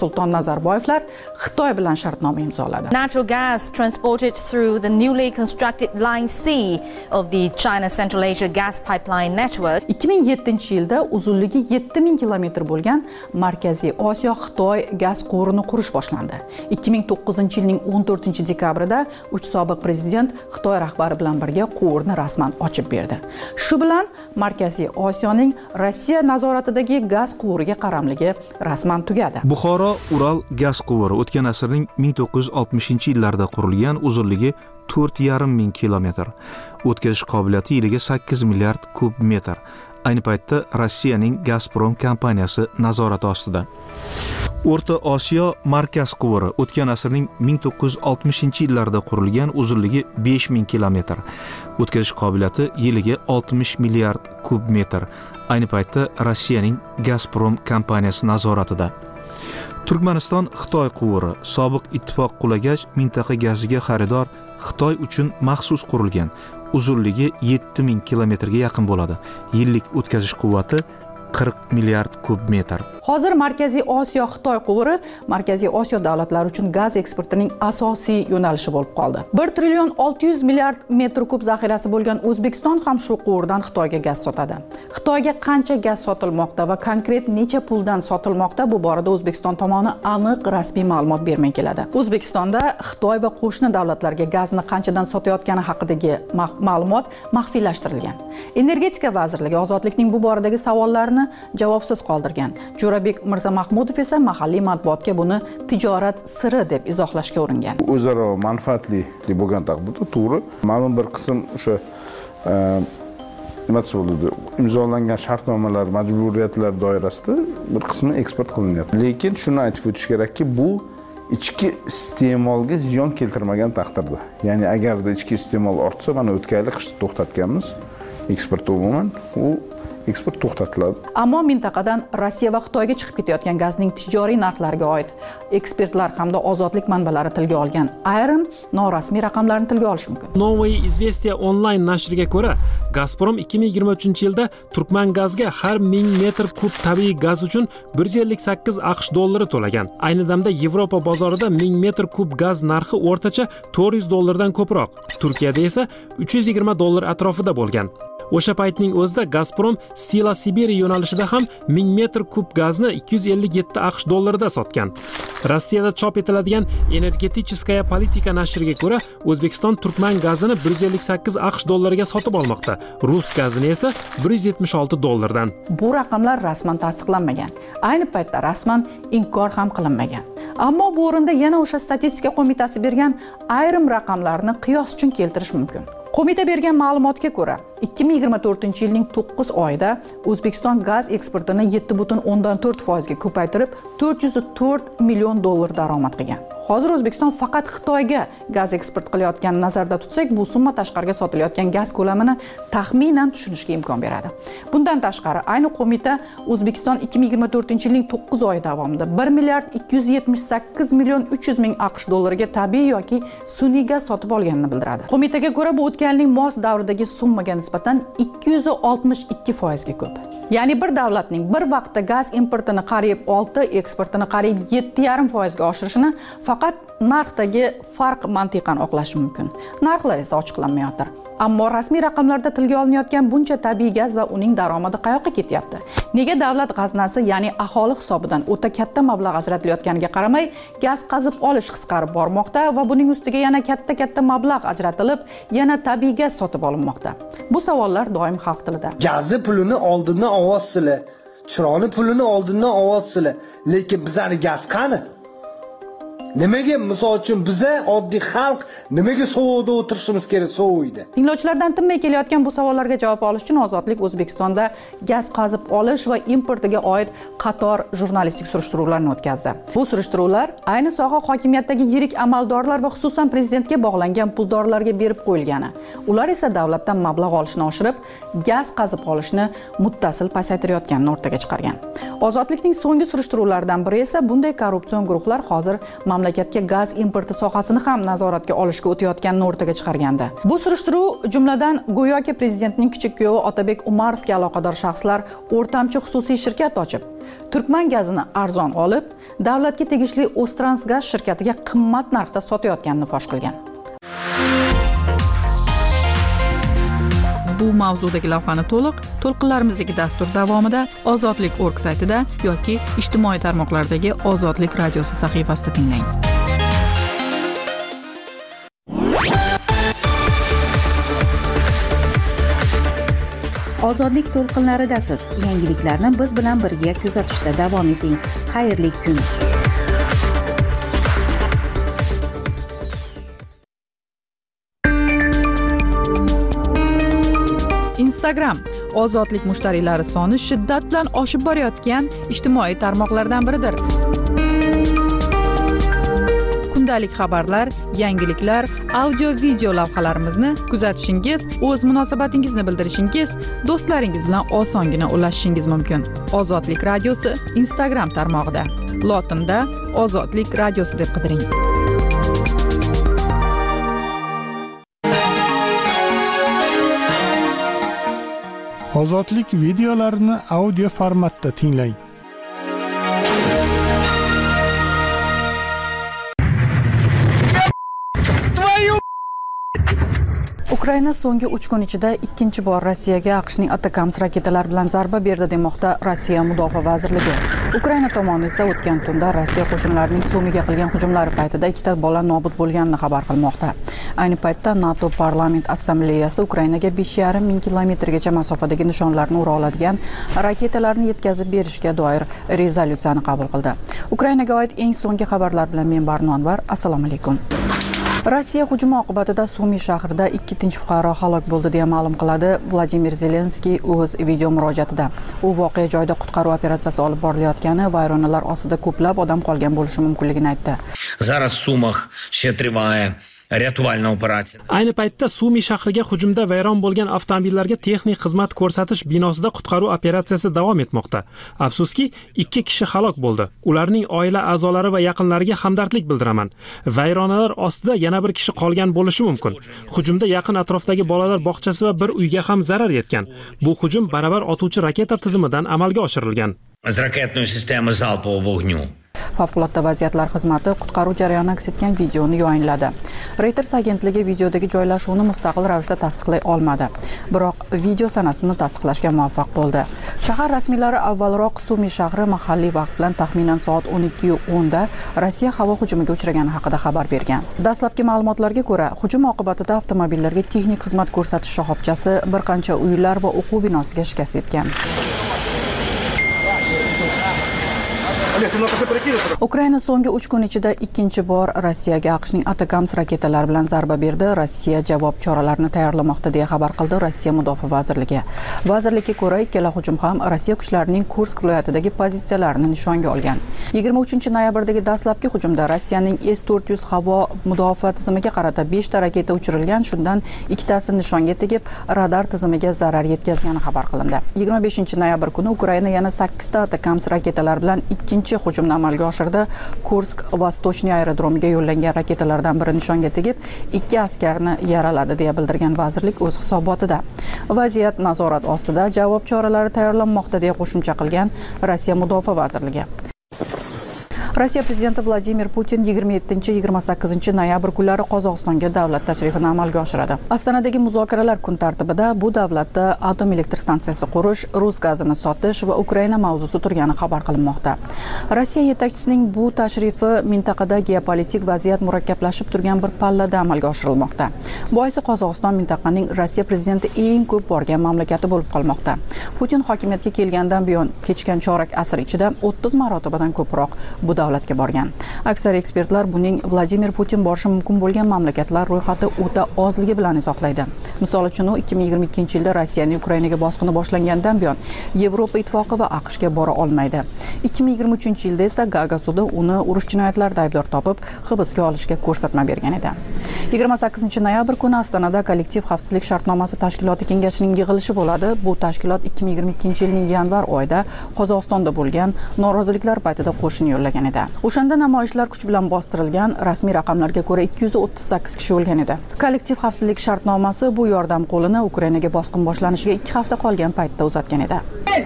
Nursulton Nazarboyevlar Xitoy bilan shartnoma imzoladi. Natural gas transported through the newly constructed Line C of the China Central Asia gas pipeline network. ikki ming yettinchi yilda uzunligi yetti ming kilometr bo'lgan Markaziy Osiyo Xitoy gaz quvurini qurish boshlandi. ikki ming to'qqizinchi yilning o'n to'rtinchi dekabrida uch sobiq prezident Xitoy rahbari bilan birga quvurni rasman ochib berdi. Shu bilan Markaziy Osiyoning Rossiya nazoratidagi gaz quvuriga qaramligi rasman tugadi. Buxoro Ural gaz quvuri o'tgan asrning ming to'qqiz yuz oltmishinchi yillarida qurilgan, uzunligi to'rt yarim ming kilometr, o'tkazish qobiliyati yiliga sakkiz milliard kub metr. Ayni paytda Rossiyaning Gazprom kompaniyasi nazorati ostida. O'rta Osiyo markaz quvuri o'tgan asrning ming to'qqiz yuz oltmishinchi yillarida qurilgan, uzunligi besh ming kilometr, o'tkazish qobiliyati yiliga oltmish milliard kub metr. Ayni paytda Rossiyaning Gazprom kompaniyasi nazoratida. Turkmaniston Xitoy quvuri sobiq ittifoq qulagach, mintaqa gaziga xaridor Xitoy uchun maxsus qurilgan. Uzunligi yetti ming kilometrga yaqin bo'ladi. Yillik o'tkazish quvvati qirq milliard kub metr. Hozir Markaziy Osiyo Xitoy quvuri Markaziy Osiyo davlatlari uchun gaz eksportining asosiy yo'nalishi bo'lib qoldi. bir trillion olti yuz milliard metr kub zaxirasi bo'lgan O'zbekiston ham shu quvurdan Xitoyga gaz sotadi. Xitoyga qancha gaz sotilmoqda va konkret necha puldan sotilmoqda, bu borada O'zbekiston tomoni aniq rasmiy ma'lumot bermay keladi. O'zbekistonda Xitoy va qo'shni davlatlarga gazni qanchadan sotayotgani haqidagi ma'lumot maxfiylashtirilgan. Energetika vazirligi ozodlikning bu boradagi savollarini javobsiz qoldirgan. Jo'rabek Mirzamahmudov esa mahalliy matbuotga buni tijorat siri deb izohlashga uringan. O'zaro manfaatli bo'lgan taqdirda to'g'ri, ma'lum bir qism o'sha nima bo'ladi, imzolangan shartnomalar, majburiyatlar doirasida bir qismi eksport qilinyapti. Lekin shuni aytib o'tish kerakki, bu ichki iste'molga ziyon keltirmagan taqdirda. Ya'ni agarda ichki iste'mol ortsa, mana o'tgan yil qishda to'xtatganmiz eksportni umuman, u eksport to'xtatiladi. Ammo mintaqadan Rossiya va Xitoyga chiqib ketayotgan gazning tijoriy narxlariga oid ekspertlar hamda ozodlik manbalari tilga olgan ayrim norasmiy raqamlarni tilga olish mumkin. Новое известия onlayn nashriga ko'ra, Gazprom ikki ming yigirma uchinchi yilda Turkman gazga har ming metr kub tabiiy gaz uchun bir yuz ellik sakkiz aqsh dollari to'lagan. Ayni damda Yevropa bozorida ming metr kub gaz narxi o'rtacha to'rt yuz dollardan ko'proq. Turkiyada esa uch yuz yigirma dollar atrofida bo'lgan. O'sha paytning o'zida Gazprom Sila Siberiya yo'nalishida ham ming metr kub gazni ikki yuz ellik yetti aqsh dollarida sotgan. Rossiyada chop etiladigan Energeticheskaya politika nashriga ko'ra, O'zbekiston Turkman gazini bir yuz ellik sakkiz aqsh dollariga sotib olmoqda. Rus gazini esa bir yuz yetmish olti dollardan. Bu raqamlar rasman tasdiqlanmagan. Ayni paytda rasman inkor ham qilinmagan. Ammo bu o'rinda yana o'sha statistika qo'mitasi bergan ayrim raqamlarni qiyos uchun keltirish mumkin. Qo'mita bergan ma'lumotga ko'ra, ikki ming yigirma to'rtinchi yilning to'qqiz oyida O'zbekiston gaz eksportini yetti butun o'ndan to'rt foiz ga ko'paytirib, to'rt yuz to'rt million dollar daromad qilgan. Hozir O'zbekiston faqat Xitoyga gaz eksport qilayotganini nazarda tutsak, bu summa tashqariga sotilayotgan gaz ko'lamini taxminan tushunishga imkon beradi. Bundan tashqari, ayni qo'mita O'zbekiston ikki ming yigirma to'rtinchi yilning to'qqiz oyi davomida bir milliard ikki yuz yetmish sakkiz million uch yuz ming aqsh dollariga tabiiy yoki sun'iy gaz sotib olganini bildiradi. Qo'mitaga ko'ra, bu o'tgan yilning mos davridagi summaga nisbatan ikki yuz oltmish ikki foiz ga ko'p. Ya'ni bir davlatning bir vaqtda gaz importini qariyb olti, eksportini qariyb yetti yarim foiz ga oshirishini faqat narxdagi farq mantiqan oqlashi mumkin. Narxlar esa ochiqlanmayotir. Ammo rasmiy raqamlarda tilga olinayotgan buncha tabiiy gaz va uning daromadi qayoqqa ketyapti? Nega davlat g'aznasi, ya'ni aholi hisobidan o'ta katta mablag' ajratilayotganiga qaramay, gaz qazib olish qisqarib bormoqda va buning ustiga yana katta-katta mablag' ajratilib, yana tabiiy gaz sotib olinmoqda? Bu savollar doim xalq tilida. Gazni pulini oldindan ovotsizlar, chiroqni pulini oldindan ovotsizlar, lekin bizning gaz qani? Nimaga, misol uchun biza oddiy xalq nimaga sovuqda o'tirishimiz kerak, sovuqda? Tinglovchilardan tinmay kelayotgan bu savollarga javob olish uchun Ozodlik O'zbekistonda gaz qazib olish va importiga oid qator jurnalistik surishtiruvlarni o'tkazdi. Bu surishtiruvlar ayni soha hokimiyatdagi yirik amaldorlar va xususan prezidentga bog'langan puldorlarga berib qo'yilgani. Ular esa davlatdan mablag' olishni oshirib, gaz qazib olishni muttasil pasaytirayotganini o'rtaga chiqargan. Ozodlikning so'nggi surishtiruvlaridan biri esa bunday korrupsion guruhlar hozir mamlakatga gaz importi sohasini ham nazoratga olishga o'tayotganini o'rtaga chiqargandi. Bu surishtiruv jumladan go'yoki prezidentning kichik kuyovi Otabek Umarovga aloqador shaxslar o'rtamchi xususiy shirkat ochib, Turkman gazini arzon olib, davlatga tegishli O'ztransgaz shirkatiga qimmat narxda sotayotganini fosh qilgan. Bu mavzudagi lavhani to'liq to'lqinlarimizdagi dastur davomida ozodlik точка org saytida yoki ijtimoiy tarmoqlardagi Ozodlik radiosi sahifasida tinglang. Ozodlik to'lqinlaridasiz. Yangiliklarni biz bilan birga kuzatishda davom eting. Xayrli kun. Instagram ozodlik mushtariylari soni shiddat bilan oshib borayotgan ijtimoiy tarmoqlardan biridir. Kundalik xabarlar, yangiliklar, audio video lavhalarimizni kuzatishingiz, o'z munosabatingizni bildirishingiz, do'stlaringiz bilan osongina ulashishingiz mumkin. Ozodlik radiosi Instagram tarmog'ida. Lotinda Ozodlik radiosi deb qidiring. Ozodlik videolarini audio formatda tinglang. Ukraina so'nggi uch kun ichida ikkinchi bor Rossiyaga AQShning Atakams raketalar bilan zarba berdi demoqda Rossiya Mudofaa vazirligi. Ukraina tomoni esa o'tgan tunda Rossiya qo'shinlarining Sumiga qilgan hujumlari paytida ikkita bola nobud bo'lganini xabar qilmoqda. Ayni paytda NATO parlament assambleyasi Ukrainaga besh yarim ming kilometrgacha masofadagi nishonlarni ura oladigan raketalarni yetkazib berishga doir rezolyutsiyani qabul qildi. Ukrainaga oid eng so'nggi xabarlar bilan men Barno Anvar. Assalomu alaykum. Rossiya hujumi oqibatida Sumi shahrida ikki tinch fuqaro halok bo'ldi deya ma'lum qiladi Vladimir Zelenskiy o'z video murojaatida. U voqea joyida qutqaruv operatsiyasi olib borilayotgani, vayronalar ostida ko'plab odam qolgan bo'lishi mumkinligini aytdi. Зараз в Сумах ще триває rятувальна operatsiya. Ayni paytda Sumi shahriga hujumda vayron bo'lgan avtomobillarga texnik xizmat ko'rsatish binosida qutqaruv operatsiyasi davom etmoqda. Afsuski, ikki kishi halok bo'ldi. Ularning oila a'zolari va yaqinlariga hamdardlik bildiraman. Vayronalar ostida yana bir kishi qolgan bo'lishi mumkin. Hujumda yaqin atrofdagi bolalar bog'chasi va bir uyga ham zarar yetgan. Bu hujum baravar otuvchi raketa tizimidan amalga oshirilgan. З ракетної системи залпового вогню. Favqulodda vaziyatlar xizmati qutqaruv jarayoni aks etgan videoni yayinladi. Reuters agentligi videodagi joylashuvni mustaqil ravishda tasdiqlay olmadi. Biroq video sanasini tasdiqlashga muvaffaq bo'ldi. Shahar rasmiylari avvalroq Sumi shahri mahalliy vaqt bilan taxminan soat o'n ikki o'n da Rossiya havo hujumiga uchragani haqida xabar bergan. Dastlabki ma'lumotlarga ko'ra, hujum oqibatida avtomobillarga texnik xizmat ko'rsatish shoxobchasi, bir qancha uylar va o'quv binosiga shikast yetgan. Ukraina so'nggi uch kun ichida ikkinchi bor Rossiyaga AQShning Atakams raketalari bilan zarba berdi. Rossiya javob choralarini tayyorlamoqda deya xabar qildi Rossiya Mudofaa vazirligi. Vazirlikka ko'ra, ikkala hujum ham Rossiya kuchlarining Kursk viloyatidagi pozitsiyalarini nishonga olgan. yigirma uchinchi noyabrdagi dastlabki hujumda Rossiyaning S to'rt yuz havo mudofaa tizimiga qarata besh ta raketa uchirilgan, shundan ikkitasi nishonga tegib, radar tizimiga zarar yetkazgani xabar qilindi. yigirma beshinchi noyabr kuni Ukraina yana sakkiz ta Atakams raketalar bilan ikkinchi hujumni amalga oshirdi. Kursk Vostochniy aerodromiga yo'llangan raketalardan biri nishonga tegib, ikki askarni yaraladi deya bildirgan vazirlik o'z hisobotida. Vaziyat nazorat ostida, javob choralari tayyorlanmoqda deya qo'shimcha qilgan Rossiya Mudofaa vazirligi. Rossiya prezidenti Vladimir Putin yigirma yettinchi yigirma sakkizinchi noyabr kunlari Qozog'istonga davlat tashrifini amalga oshiradi. Ostonadagi muzokaralar kun tartibida bu davlatda atom elektr stansiyasi qurish, rus gazini sotish va Ukraina mavzusi turgani xabar qilinmoqda. Rossiya yetakchisining bu tashrifi mintaqada geopolitik vaziyat murakkablashib turgan bir pallada amalga oshirilmoqda. Boisi Qozog'iston mintaqaning Rossiya prezidenti eng ko'p borgan mamlakati bo'lib qolmoqda. Putin hokimiyatga kelgandan buyon kechgan chorak asr ichida o'ttiz marotabadan ko'proq bu davlatga borgan. Aksar ekspertlar buning Vladimir Putin borishi mumkin bo'lgan mamlakatlar ro'yxati o'ta ozligi bilan izohlaydi. Misol uchun, ikki ming yigirma ikkinchi yilda Rossiyaning Ukrainaga bosqini boshlangandan buyon Yevropa ittifoqi va AQShga bora olmaydi. ikki ming yigirma uchinchi yilda esa Gaga sudi uni urush jinoyatlarida aybdor topib, hibsga olishga ko'rsatma bergan edi. yigirma sakkizinchi noyabr kuni Ostonada kollektiv xavfsizlik shartnomasi tashkiloti kengashining yig'ilishi bo'ladi. Bu tashkilot ikki ming yigirma ikkinchi yilning yanvar oyida Qozog'istonda bo'lgan noroziliklar paytida qo'shin yo'llagan edi. O'shanda namoyishlar kuch bilan bostirilgan, rasmiy raqamlarga ko'ra ikki yuz o'ttiz sakkiz kishi o'lgan edi. Kollektiv xavfsizlik shartnomasi bu yordam qo'lini Ukrainaga bosqin boshlanishiga ikki hafta qolgan paytda uzatgan edi.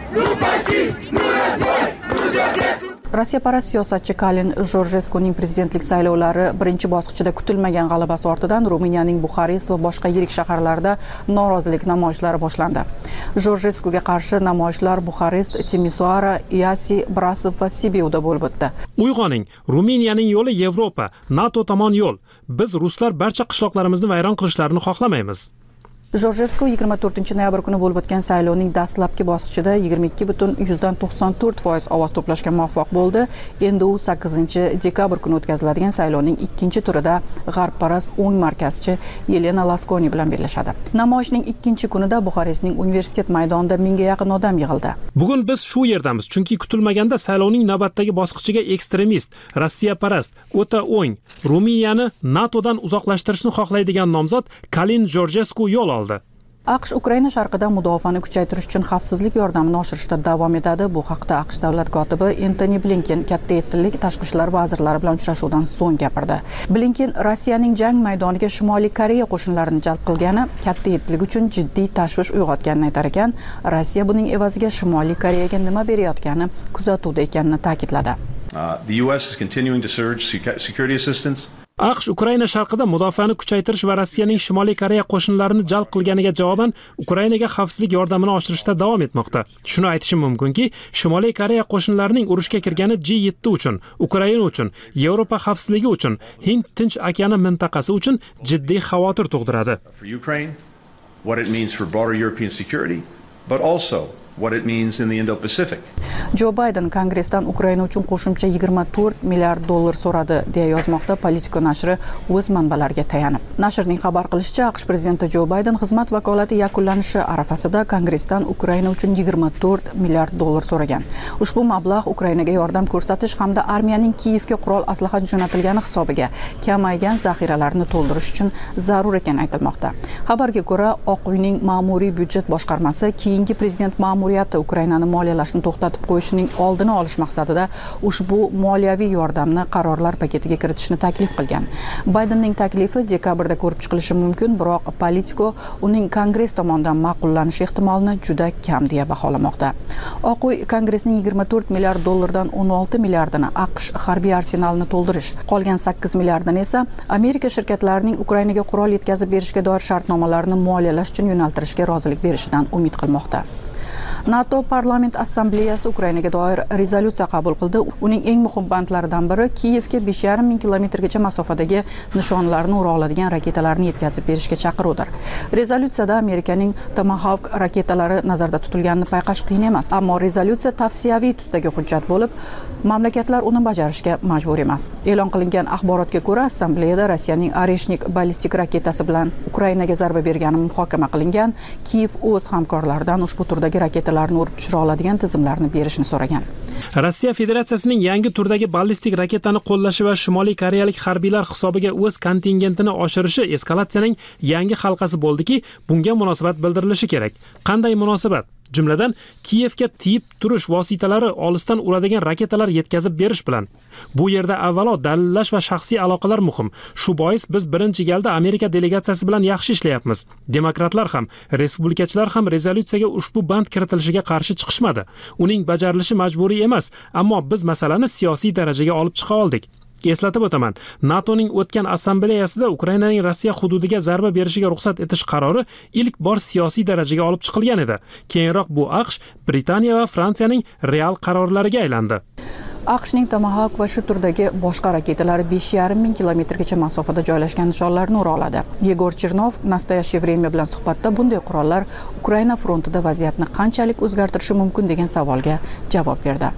Rossiyaparast siyosatchi Kalin Jorjeskuning prezidentlik saylovlari birinchi bosqichida kutilmagan g'alabasi ortidan Ruminiyaning Buxarest va boshqa yirik shaharlarda norozilik namoyishlari boshlandi. Jorjeskuga qarshi namoyishlar Buxarest, Timisoara, Iasi, Brasov va Sibiuda bo'lib o'tdi. Uyg'oning, Ruminiyaning yo'li Yevropa, NATO tomon yo'l. Biz ruslar barcha qishloqlarimizni vayron qilishlarini xohlamaymiz. Jorjesku yigirma to'rtinchi noyabr kuni bo'lib o'tgan saylovning dastlabki bosqichida yigirma ikki butun yuzdan to'qson to'rt foiz ovoz to'plashga muvaffaq bo'ldi. Endi u sakkizinchi dekabr kuni o'tkaziladigan saylovning ikkinchi turida g'arbparast o'ng markazchi Yelena Laskoni bilan bellashadi. Namoyishning ikkinchi kunida Buxarestning universitet maydonida mingga yaqin odam yig'ildi. Bugun biz shu yerdamiz, chunki kutilmaganda saylovning navbatdagi bosqichiga ekstremist, Rossiyaparast, o'ta o'ng, Ruminiyani NATOdan uzoqlashtirishni xohlaydigan nomzod Kalin Jorjesku yo'l oldi. AQSh Ukraina sharqida mudofaani kuchaytirish uchun xavfsizlik yordamini oshirishda davom etadi. Bu haqda AQSh davlat kotibi Antony Blinken katta yettinlik tashqi ishlar vazirlari bilan uchrashuvdan so'ng gapirdi. Blinken Rossiyaning jang maydoniga Shimoliy Koreya qo'shinlarini jalb qilgani katta yettinlik uchun jiddiy tashvish uyg'otganini aytar ekan, Rossiya buning evaziga Shimoliy Koreyaga nima berayotgani kuzatuvda ekanini ta'kidladi. Uh, the U S is continuing to surge security assistance. AQSh Ukraina sharqida mudofaani kuchaytirish va Rossiyaning Shimoliy Koreya qo'shinlarini jalb qilganiga javoban Ukrainaga xavfsizlik yordamini oshirishda davom etmoqda. Shuni aytishim mumkinki, Shimoliy Koreya qo'shinlarining urushga kirgani G yetti uchun, Ukraina uchun, Yevropa xavfsizligi uchun, Hind Tinch okeani mintaqasi uchun jiddiy xavotir tug'diradi. For Ukraine, what it means for broader European security, but also what it means in the Indo-Pacific. Joe Biden Kongressdan Ukraina uchun qo'shimcha yigirma to'rt milliard dollar so'radi, deya yozmoqda Politico nashri o'z manbalariga tayanib. Nashrning xabar qilishicha, AQSh prezidenti Joe Biden xizmat vakolati yakunlanishi arafasida Kongressdan Ukraina uchun yigirma to'rt milliard dollar so'ragan. Ushbu mablag' Ukrainaga yordam ko'rsatish hamda armiyaning Kiyevga qurol aslaha jo'natilgani hisobiga kamaygan zaxiralarni to'ldirish uchun zarur ekani aytilmoqda. Xabarga ko'ra, Oq uyning ma'muriy byudjet boshqarmasi keyingi prezident ma'muriyati Ukrainani moliyalashni to'xtatib qo'yishining oldini olish maqsadida ushbu moliyaviy yordamni qarorlar paketiga kiritishni taklif qilgan. Baydenning taklifi dekabrda ko'rib chiqilishi mumkin, biroq Politico uning Kongress tomonidan ma'qullanishi ehtimolini juda kam deya baholamoqda. Oq uy Kongressning yigirma to'rt milliard dollardan o'n olti milliardini AQSh harbiy arsenalini to'ldirish, qolgan sakkiz milliardini esa Amerika shirkatlarining Ukrainaga qurol yetkazib berishga doir shartnomalarni moliyalash uchun yo'naltirishga rozilik berishidan umid qilmoqda. NATO parlament assambleyasi Ukrainaga doir rezolyutsiya qabul qildi. Uning eng muhim bandlaridan biri Kiyevga besh yarim ming kilometrgacha masofadagi nishonlarni ura oladigan raketalarni yetkazib berishga chaqiruvdir. Rezolyutsiyada Amerikaning Tomahawk raketalari nazarda tutilganini payqash qiyin emas, ammo rezolyutsiya tavsiyaviy tusdagi hujjat bo'lib, mamlakatlar uni bajarishga majbur emas. E'lon qilingan axborotga ko'ra, assambleyada Rossiyaning Oreshnik ballistik raketasi bilan Ukrainaga zarba bergani muhokama qilingan. Kiyev o'z hamkorlaridan ushbu turdagi raketalarni urib tushira oladigan tizimlarni berishni so'ragan. Rossiya Federatsiyasining yangi turdagi ballistik raketani qo'llashi va Shimoliy Koreyalik harbiylar hisobiga o'z kontingentini oshirishi eskalatsiyaning yangi halqasi bo'ldiki, bunga munosabat bildirilishi kerak. Qanday munosabat? Jumladan, Kiyevga tiyib turish vositalari olisdan uradigan raketalar yetkazib berish bilan. Bu yerda avvalo dalillash va shaxsiy aloqalar muhim. Shu bois biz birinchi galda Amerika delegatsiyasi bilan yaxshi ishlayapmiz. Demokratlar ham, respublikachilar ham rezolyutsiyaga ushbu band kiritilishiga qarshi chiqishmadi. Uning bajarilishi majburiy emas, ammo biz masalani siyosiy darajaga olib chiqa oldik. Eslatib o'taman, NATOning o'tgan assambleyasida Ukrainaning Rossiya hududiga zarba berishiga ruxsat etish qarori ilk bor siyosiy darajaga olib chiqilgan edi. Keyinroq bu AQSh, Britaniya va Fransiyaning real qarorlariga aylandi. AQShning Tomahawk va shu turdagi boshqa raketalari besh yarim ming kilometrgacha masofada joylashgan nishonlarni ura oladi. Yegor Chernov Nastoyashye время bilan suhbatda bunday qurollar Ukraina frontida vaziyatni qanchalik o'zgartirishi mumkin degan savolga javob berdi.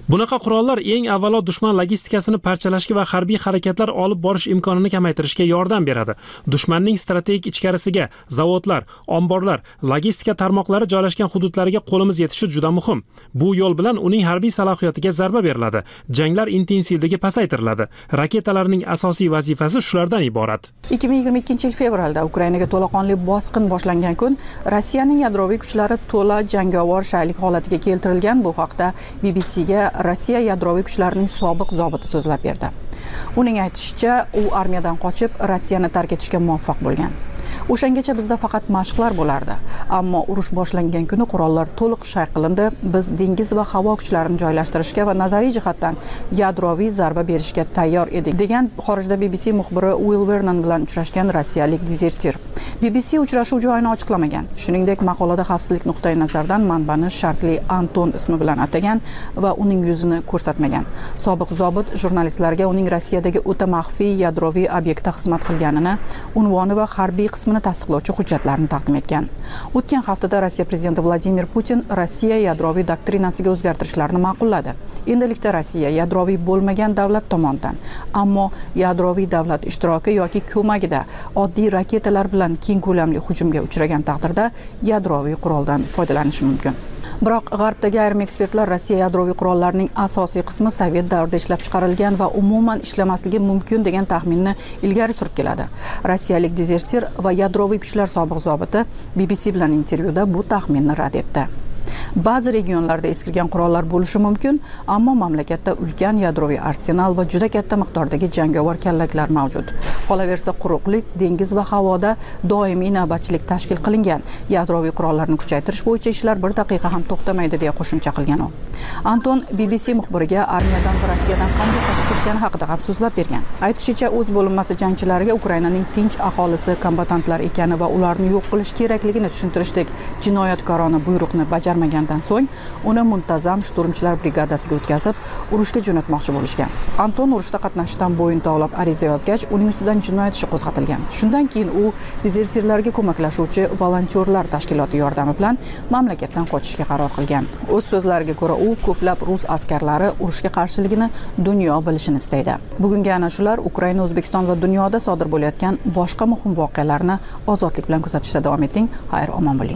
Bunaqa qurollar eng avvalo dushman logistikasini parchalashga va harbiy harakatlar olib borish imkonini kamaytirishga yordam beradi. Dushmanning strategik ichkarisiga, zavodlar, omborlar, logistika tarmoqlari joylashgan hududlariga qo'limiz yetishi juda muhim. Bu yo'l bilan uning harbiy salohiyatiga zarba beriladi. Janglar intensivligi pasaytiriladi. Raketalarning asosiy vazifasi shulardan iborat. ikki ming yigirma ikkinchi yil fevralda Ukrainaga to'laqonli bosqin boshlangan kun Rossiyaning yadroviy kuchlari to'la jangovar shaylik holatiga keltirilgan. Bu haqda B B C ga Rossiya yadroviy kuchlarining sobiq zobiti so'zlab berdi. Uning aytishicha, u armiyadan qochib Rossiyani tark etishga muvaffaq bo'lgan. O'shangacha bizda faqat mashqlar bo'lardi, ammo urush boshlangan kuni qurollar to'liq shay qilindi. Biz dengiz va havo kuchlarini joylashtirishga va nazariy jihatdan yadroviy zarba berishga tayyor edik, degan xorijda B B C muxbiri Will Vernon bilan uchrashgan rossiyalik dezertir. B B C uchrashuv joyini ochiqlamagan. Shuningdek, maqolada xavfsizlik nuqtai nazaridan manbani shartli Anton ismi bilan atagan va uning yuzini ko'rsatmagan. Sobiq zobit jurnalistlarga uning Rossiyadagi o'ta maxfiy yadroviy obyektda xizmat qilganini, unvoni va harbiy qismini tasdiqlovchi hujjatlarni taqdim etgan. O'tgan haftada Rossiya prezidenti Vladimir Putin Rossiya yadroviy doktrinasiga o'zgartirishlarni ma'qulladi. Endilikda Rossiya yadroviy bo'lmagan davlat tomonidan, ammo yadroviy davlat ishtiroki yoki ko'magida oddiy raketalar bilan keng ko'lamli hujumga uchragan taqdirda yadroviy quroldan foydalanishi mumkin. Biroq G'arbdagi ayrim ekspertlar Rossiya yadroviy qurollarining asosiy qismi Sovet davrida ishlab chiqarilgan va umuman ishlamasligi mumkin degan taxminni ilgari surib keladi. Rossiyalik dezertir va yadroviy kuchlar sobiq zobiti B B C bilan intervyuda bu taxminni rad etdi. Ba'zi regionlarda eskirgan qurollar bo'lishi mumkin, ammo mamlakatda ulkan yadroviy arsenal va juda katta miqdordagi jangovar kallaklar mavjud. Qolaversa, quruqlik, dengiz va havoda doimiy navbatchilik tashkil qilingan. Yadroviy qurollarni kuchaytirish bo'yicha ishlar bir daqiqa ham to'xtamaydi deya qo'shimcha qilgan u. Anton B B C muxbiriga armiyadan va Rossiyadan qanday qochib ketgani haqida ham so'zlab bergan. Aytishicha, o'z bo'linmasi jangchilariga Ukrainaning tinch aholisi kombatantlar ekani va ularni yo'q qilish kerakligini tushuntirishdek jinoyatkorona buyruqni bajarmagandan so'ng uni muntazam shturmchilar brigadasiga o'tkazib, urushga jo'natmoqchi bo'lishgan. Anton urushda qatnashishdan bo'yin tovlab ariza yozgach, uning ustidan jinoyat ishi qo'zg'atilgan. Shundan keyin u dezertirlarga ko'maklashuvchi volontyorlar tashkiloti yordami bilan mamlakatdan qochishga qaror qilgan. O'z so'zlariga ko'ra, u ko'plab rus askarlari urushga qarshiligini dunyo bilishini istaydi. Bugungi ana shular Ukraina, O'zbekiston va dunyoda sodir bo'layotgan boshqa muhim voqealarni ozodlik bilan kuzatishda davom eting. Xayr, omon bo'ling.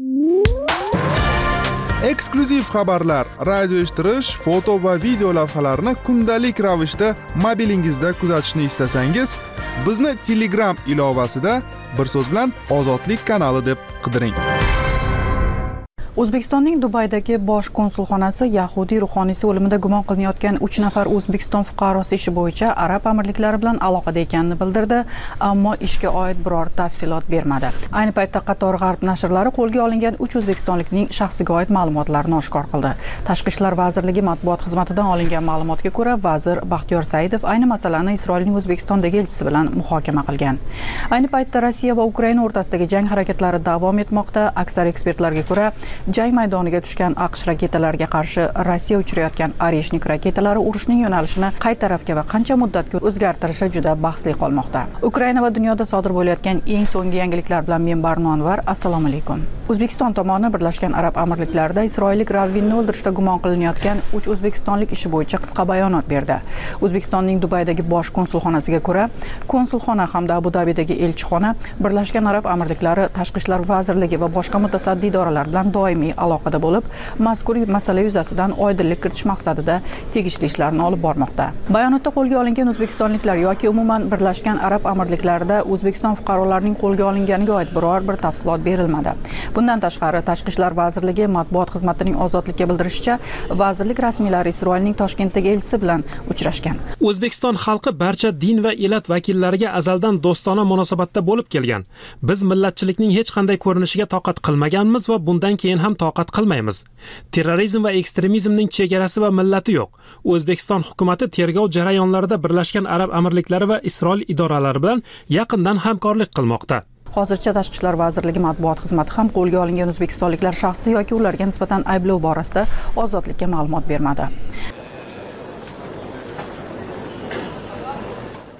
Eksklyuziv xabarlar, radio eshittirish, foto va video lavhalarni kundalik ravishda mobilingizda kuzatishni istasangiz, bizni Telegram ilovasida bir so'z bilan Ozodlik kanali deb qidiring. O'zbekistonning Dubaydagi bosh konsulxonasi Yahudiy ruhoniysi o'limida gumon qilinayotgan uch nafar O'zbekiston fuqarosi ishi bo'yicha Arab amirliklari bilan aloqada ekanini bildirdi, ammo ishga oid biror tafsilot bermadi. Ayni paytda qator G'arb nashrlari qo'lga olingan uch o'zbekistonlikning shaxsiga oid ma'lumotlarni oshkor qildi. Tashqi ishlar vazirligi matbuot xizmatidan olingan ma'lumotga ko'ra, vazir Baxtiyor Saidov ayni masalani Isroilning O'zbekistondagi elchisi bilan muhokama qilgan. Ayni paytda Rossiya va Ukraina o'rtasidagi jang harakatlari davom etmoqda. Aksar ekspertlarga ko'ra, jang maydoniga tushgan AQSh raketalariga qarshi Rossiya uchirayotgan Oreshnik raketalari urushning yo'nalishini qay tarafga va qancha muddatga o'zgartirishi juda bahsli qolmoqda. Ukraina va dunyoda sodir bo'layotgan eng so'nggi yangiliklar bilan men Barno Anvar. Assalomu alaykum. O'zbekiston tomoni Birlashgan Arab Amirliklarida isroillik ravvinni o'ldirishda gumon qilinayotgan uch o'zbekistonlik ishi bo'yicha qisqa bayonot berdi. O'zbekistonning Dubaydagi bosh konsulxonasiga ko'ra, konsulxona hamda Abu Dabidagi elchixona Birlashgan Arab Amirliklari Tashqi ishlar vazirligi va boshqa mutasaddi idoralar bilan doimiy aloqada bo'lib, mazkur masala yuzasidan oydinlik kiritish maqsadida tegishli ishlarni olib bormoqda. Bayonotda qo'lga olingan o'zbekistonliklar yoki umuman Birlashgan Arab Amirliklarida O'zbekiston fuqarolarining qo'lga olinganiga oid biror bir tafsilot berilmadi. Bundan tashqari, Tashqi ishlar vazirligi matbuot xizmatining ozodlikka bildirishicha, vazirlik rasmiylari Isroilning Toshkentdagi elchisi bilan uchrashgan. O'zbekiston xalqi barcha din va elat vakillariga azaldan do'stona munosabatda bo'lib kelgan. Biz millatchilikning hech qanday ko'rinishiga toqat qilmaganmiz va bundan keyin ham toqat qilmaymiz. Terrorizm va ekstremizmning chegarasi va millati yo'q. O'zbekiston hukumatı tergov jarayonlarida Birlashgan Arab Amirliklari va Isroil idoralari bilan yaqindan hamkorlik qilmoqda. Hozircha Tashqi ishlar vazirligi matbuot xizmati ham qo'lga olingan o'zbekistonliklar shaxsi yoki ularga nisbatan ayblov borasida ozodlikka ma'lumot bermadi.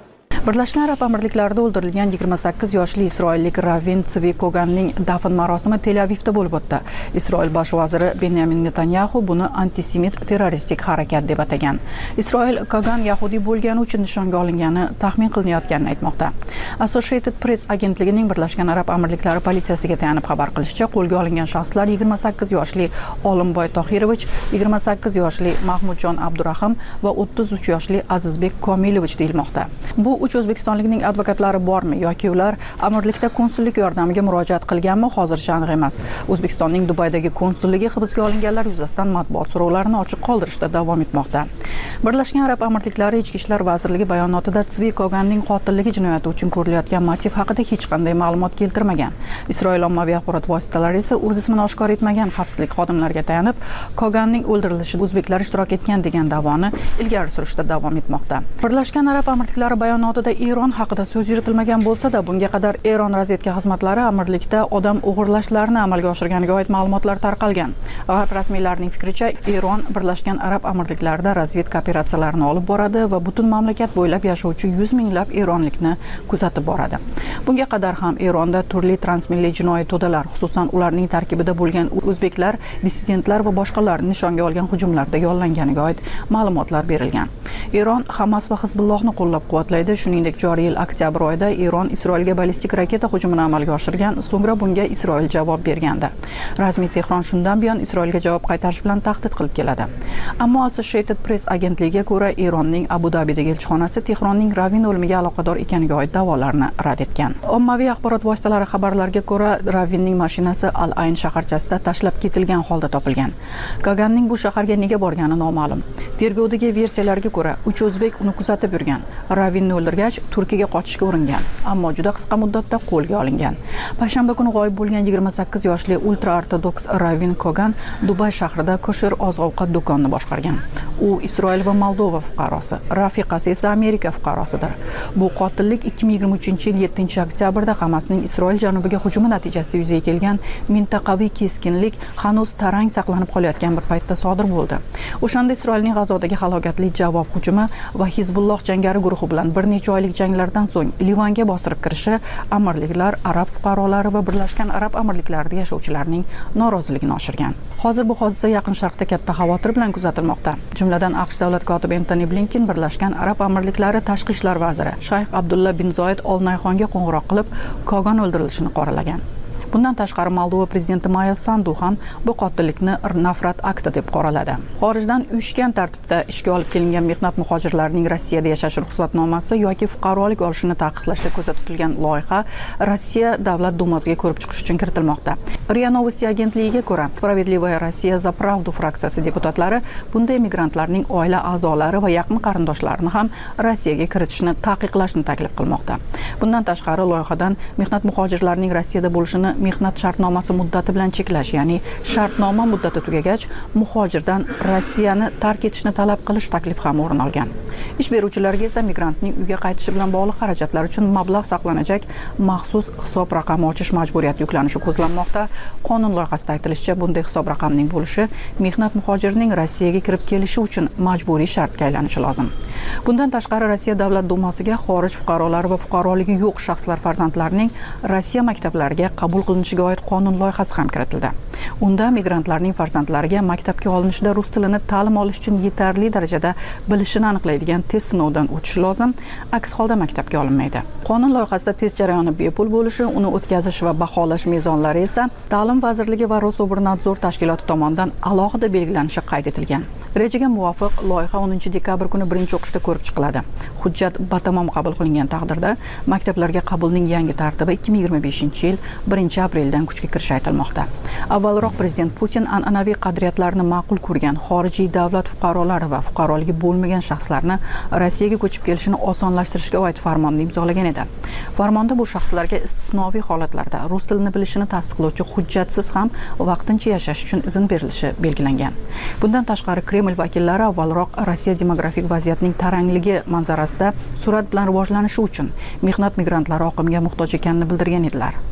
Birlashgan Arab Amirliklarida o'ldirilgan yigirma sakkiz yoshli isroillik Ravin Tzvi Koganning dafn marosimi Tel Avivda bo'lib o'tdi. Isroil bosh vaziri Benyamin Netanyahu buni antisemit terroristik harakat deb atagan. Isroil Kogan yahudiy bo'lgani uchun nishonga olingani taxmin qilinayotganini aytmoqda. Associated Press agentligining Birlashgan Arab Amirliklari politsiyasiga tayanib xabar qilishicha, qo'lga olingan shaxslar yigirma sakkiz yoshli Olimboy Tohirovich, yigirma sakkiz yoshli Mahmudjon Abdurahim va o'ttiz uch yoshli Azizbek Komilovich deyilmoqda. Bu uch o'zbekistonlikning advokatlari bormi yoki ular amirlikda konsullik yordamiga murojaat qilganmi hozircha aniq emas. O'zbekistonning Dubaydagi konsulligi hibsga olinganlar yuzasidan matbuot so'rovlarini ochiq qoldirishda davom etmoqda. Birlashgan Arab Amirliklari Ichki ishlar vazirligi bayonotida Tzvi Koganning qotilligi jinoyati uchun ko'rilayotgan motiv haqida hech qanday ma'lumot keltirmagan. Isroil ommaviy axborot vositalari esa o'z ismini oshkor etmagan xavfsizlik xodimlariga tayanib, Koganning o'ldirilishida o'zbeklar ishtirok etgan degan da'voni ilgari surishda davom etmoqda. Birlashgan Arab Amirliklari bayonotida Eron haqida so'z yuritilmagan bo'lsa-da, bunga qadar Eron razvedka xizmatlari amirlikda odam o'g'irlashlarni amalga oshirganiga oid ma'lumotlar tarqalgan. G'arb rasmiylarining fikricha, Eron Birlashgan Arab Amirliklarida razvedka operatsiyalarini olib boradi va butun mamlakat bo'ylab yashovchi yuz minglab eronlikni kuzatib boradi. Bunga qadar ham Eronda turli transmilliy jinoiy to'dalar, xususan ularning tarkibida bo'lgan o'zbeklar, dissidentlar va boshqalarni nishonga olgan hujumlarda yollanganiga oid ma'lumotlar berilgan. Eron Hamas va Hizbullohni qo'llab-quvvatlaydi. Shuningdek, joriy yil oktyabr oyida Eron Isroilga ballistik raketa hujumini amalga oshirgan, so'ngra bunga Isroil javob bergandi. Rasmiy Tehron shundan buyon Isroilga javob qaytarish bilan tahdid qilib keladi. Ammo Associated Press agentligiga ko'ra, Eronning Abu Dabidagi elchixonasi Tehronning Ravin o'limiga aloqador ekaniga oid da'volarni rad etgan. Ommaviy axborot vositalari xabarlariga ko'ra, Ravinning mashinasi Al-Ayn shaharchasida tashlab ketilgan holda topilgan. Koganning bu shaharga nega borgani noma'lum. Tergovdagi versiyalarga ko'ra, uch o'zbek uni kuzatib yurgan. Ravinni o'ldirgach, Turkiyaga qochishga uringan, ammo juda qisqa muddatda qo'lga olingan. Payshanba kuni g'oyib bo'lgan yigirma sakkiz yoshli ultra-ortodoks Ravin Kogan Dubay shahrida kosher oziq-ovqat do'konini boshqargan. U Isroil va Moldova fuqarosi, rafiqasi esa Amerika fuqarosidir. Bu qotillik ikki ming yigirma uchinchi yil yettinchi oktyabrda Hamasning Isroil janubiga hujumi natijasida yuzaga kelgan mintaqaviy keskinlik hanuz tarang saqlanib qolayotgan bir paytda sodir bo'ldi. O'shanda Isroilning G'azodagi halokatli javob hujumi va Hizbulloh jangari guruhi bilan bir necha oylik janglardan so'ng Livanga bostirib kirishi amirliklar, arab fuqarolari va Birlashgan Arab Amirliklarida yashovchilarning noroziligini oshirgan. Hozir bu hodisa Yaqin Sharqda katta xavotir bilan kuzatilmoqda. Jumladan AQSh davlat kotibi Antony Blinken Birlashgan Arab Amirliklari tashqi ishlar vaziri Shayx Abdulla bin Zoyed Al Nayxonga qo'ng'iroq qilib, Kogan o'ldirilishini qoralagan. Bundan tashqari Moldova prezidenti Maya Sandu ham bu qotillikni nafrat akti deb qoraladi. Xorijdan uyushgan tartibda ishga olib kelingan mehnat muhojirlarining Rossiyada yashash ruxsatnomasi yoki fuqarolik olishini taqiqlashda ko'zda tutilgan loyiha Rossiya davlat dumasiga ko'rib chiqish uchun kiritilmoqda. RIA Novosti agentligiga ko'ra, Spravedlivaya Rossiya za Pravdu fraksiyasi deputatlari bunday migrantlarning oila a'zolari va yaqin qarindoshlarini ham Rossiyaga kiritishni taqiqlashni taklif qilmoqda. Bundan tashqari loyihadan mehnat muhojirlarining Rossiyada bo'lishini mehnat shartnomasi muddati bilan cheklash, ya'ni shartnoma muddati tugagach muhojirdan Rossiyani tark etishni talab qilish taklifi ham o'rin olgan. Ish beruvchilarga esa migrantning uyga qaytishi bilan bog'liq xarajatlar uchun mablag' saqlanajak maxsus hisob raqami ochish majburiyati yuklanishi ko'zlanmoqda. Qonun loyihasida aytilishicha, bunday hisob raqamining bo'lishi mehnat muhojirining Rossiyaga kirib kelishi uchun majburiy shartga aylanishi lozim. Bundan tashqari Rossiya davlat dumasiga xorij fuqarolari va fuqaroligi yo'q shaxslar farzandlarining Rossiya maktablariga qabul qilinishiga oid qonun loyihasi ham kiritildi. Unda migrantlarning farzandlariga maktabga olinishda rus tilini ta'lim olish uchun yetarli darajada bilishini aniqlaydigan test sinovidan o'tishi lozim, aks holda maktabga olinmaydi. Qonun loyihasida test jarayoni bepul bo'lishi, uni o'tkazish va baholash mezonlari esa Ta'lim vazirligi va Rosobernadzor tashkiloti tomonidan alohida belgilanishi qayd etilgan. Rejaga muvofiq loyiha o'ninchi dekabr kuni birinchi o'qishda ko'rib chiqiladi. Hujjat batamom qabul qilingan taqdirda maktablarga qabulning yangi tartibi ikki ming yigirma beshinchi yil birinchi apreldan kuchga kirishi aytilmoqda. Avvalroq prezident Putin an'anaviy qadriyatlarni ma'qul ko'rgan xorijiy davlat fuqarolari va fuqaroligi bo'lmagan shaxslarni Rossiyaga ko'chib kelishini osonlashtirishga oid farmonni imzolagan edi. Farmonda bu shaxslarga istisnoviy holatlarda rus tilini bilishini tasdiqlovchi hujjatsiz ham vaqtincha yashash uchun izn berilishi belgilangan. Bundan tashqari Kreml vakillari avvalroq Rossiya demografik vaziyatining tarangligi manzarasida surat bilan rivojlanishi uchun mehnat migrantlari oqimiga muhtoj ekanini bildirgan edilar.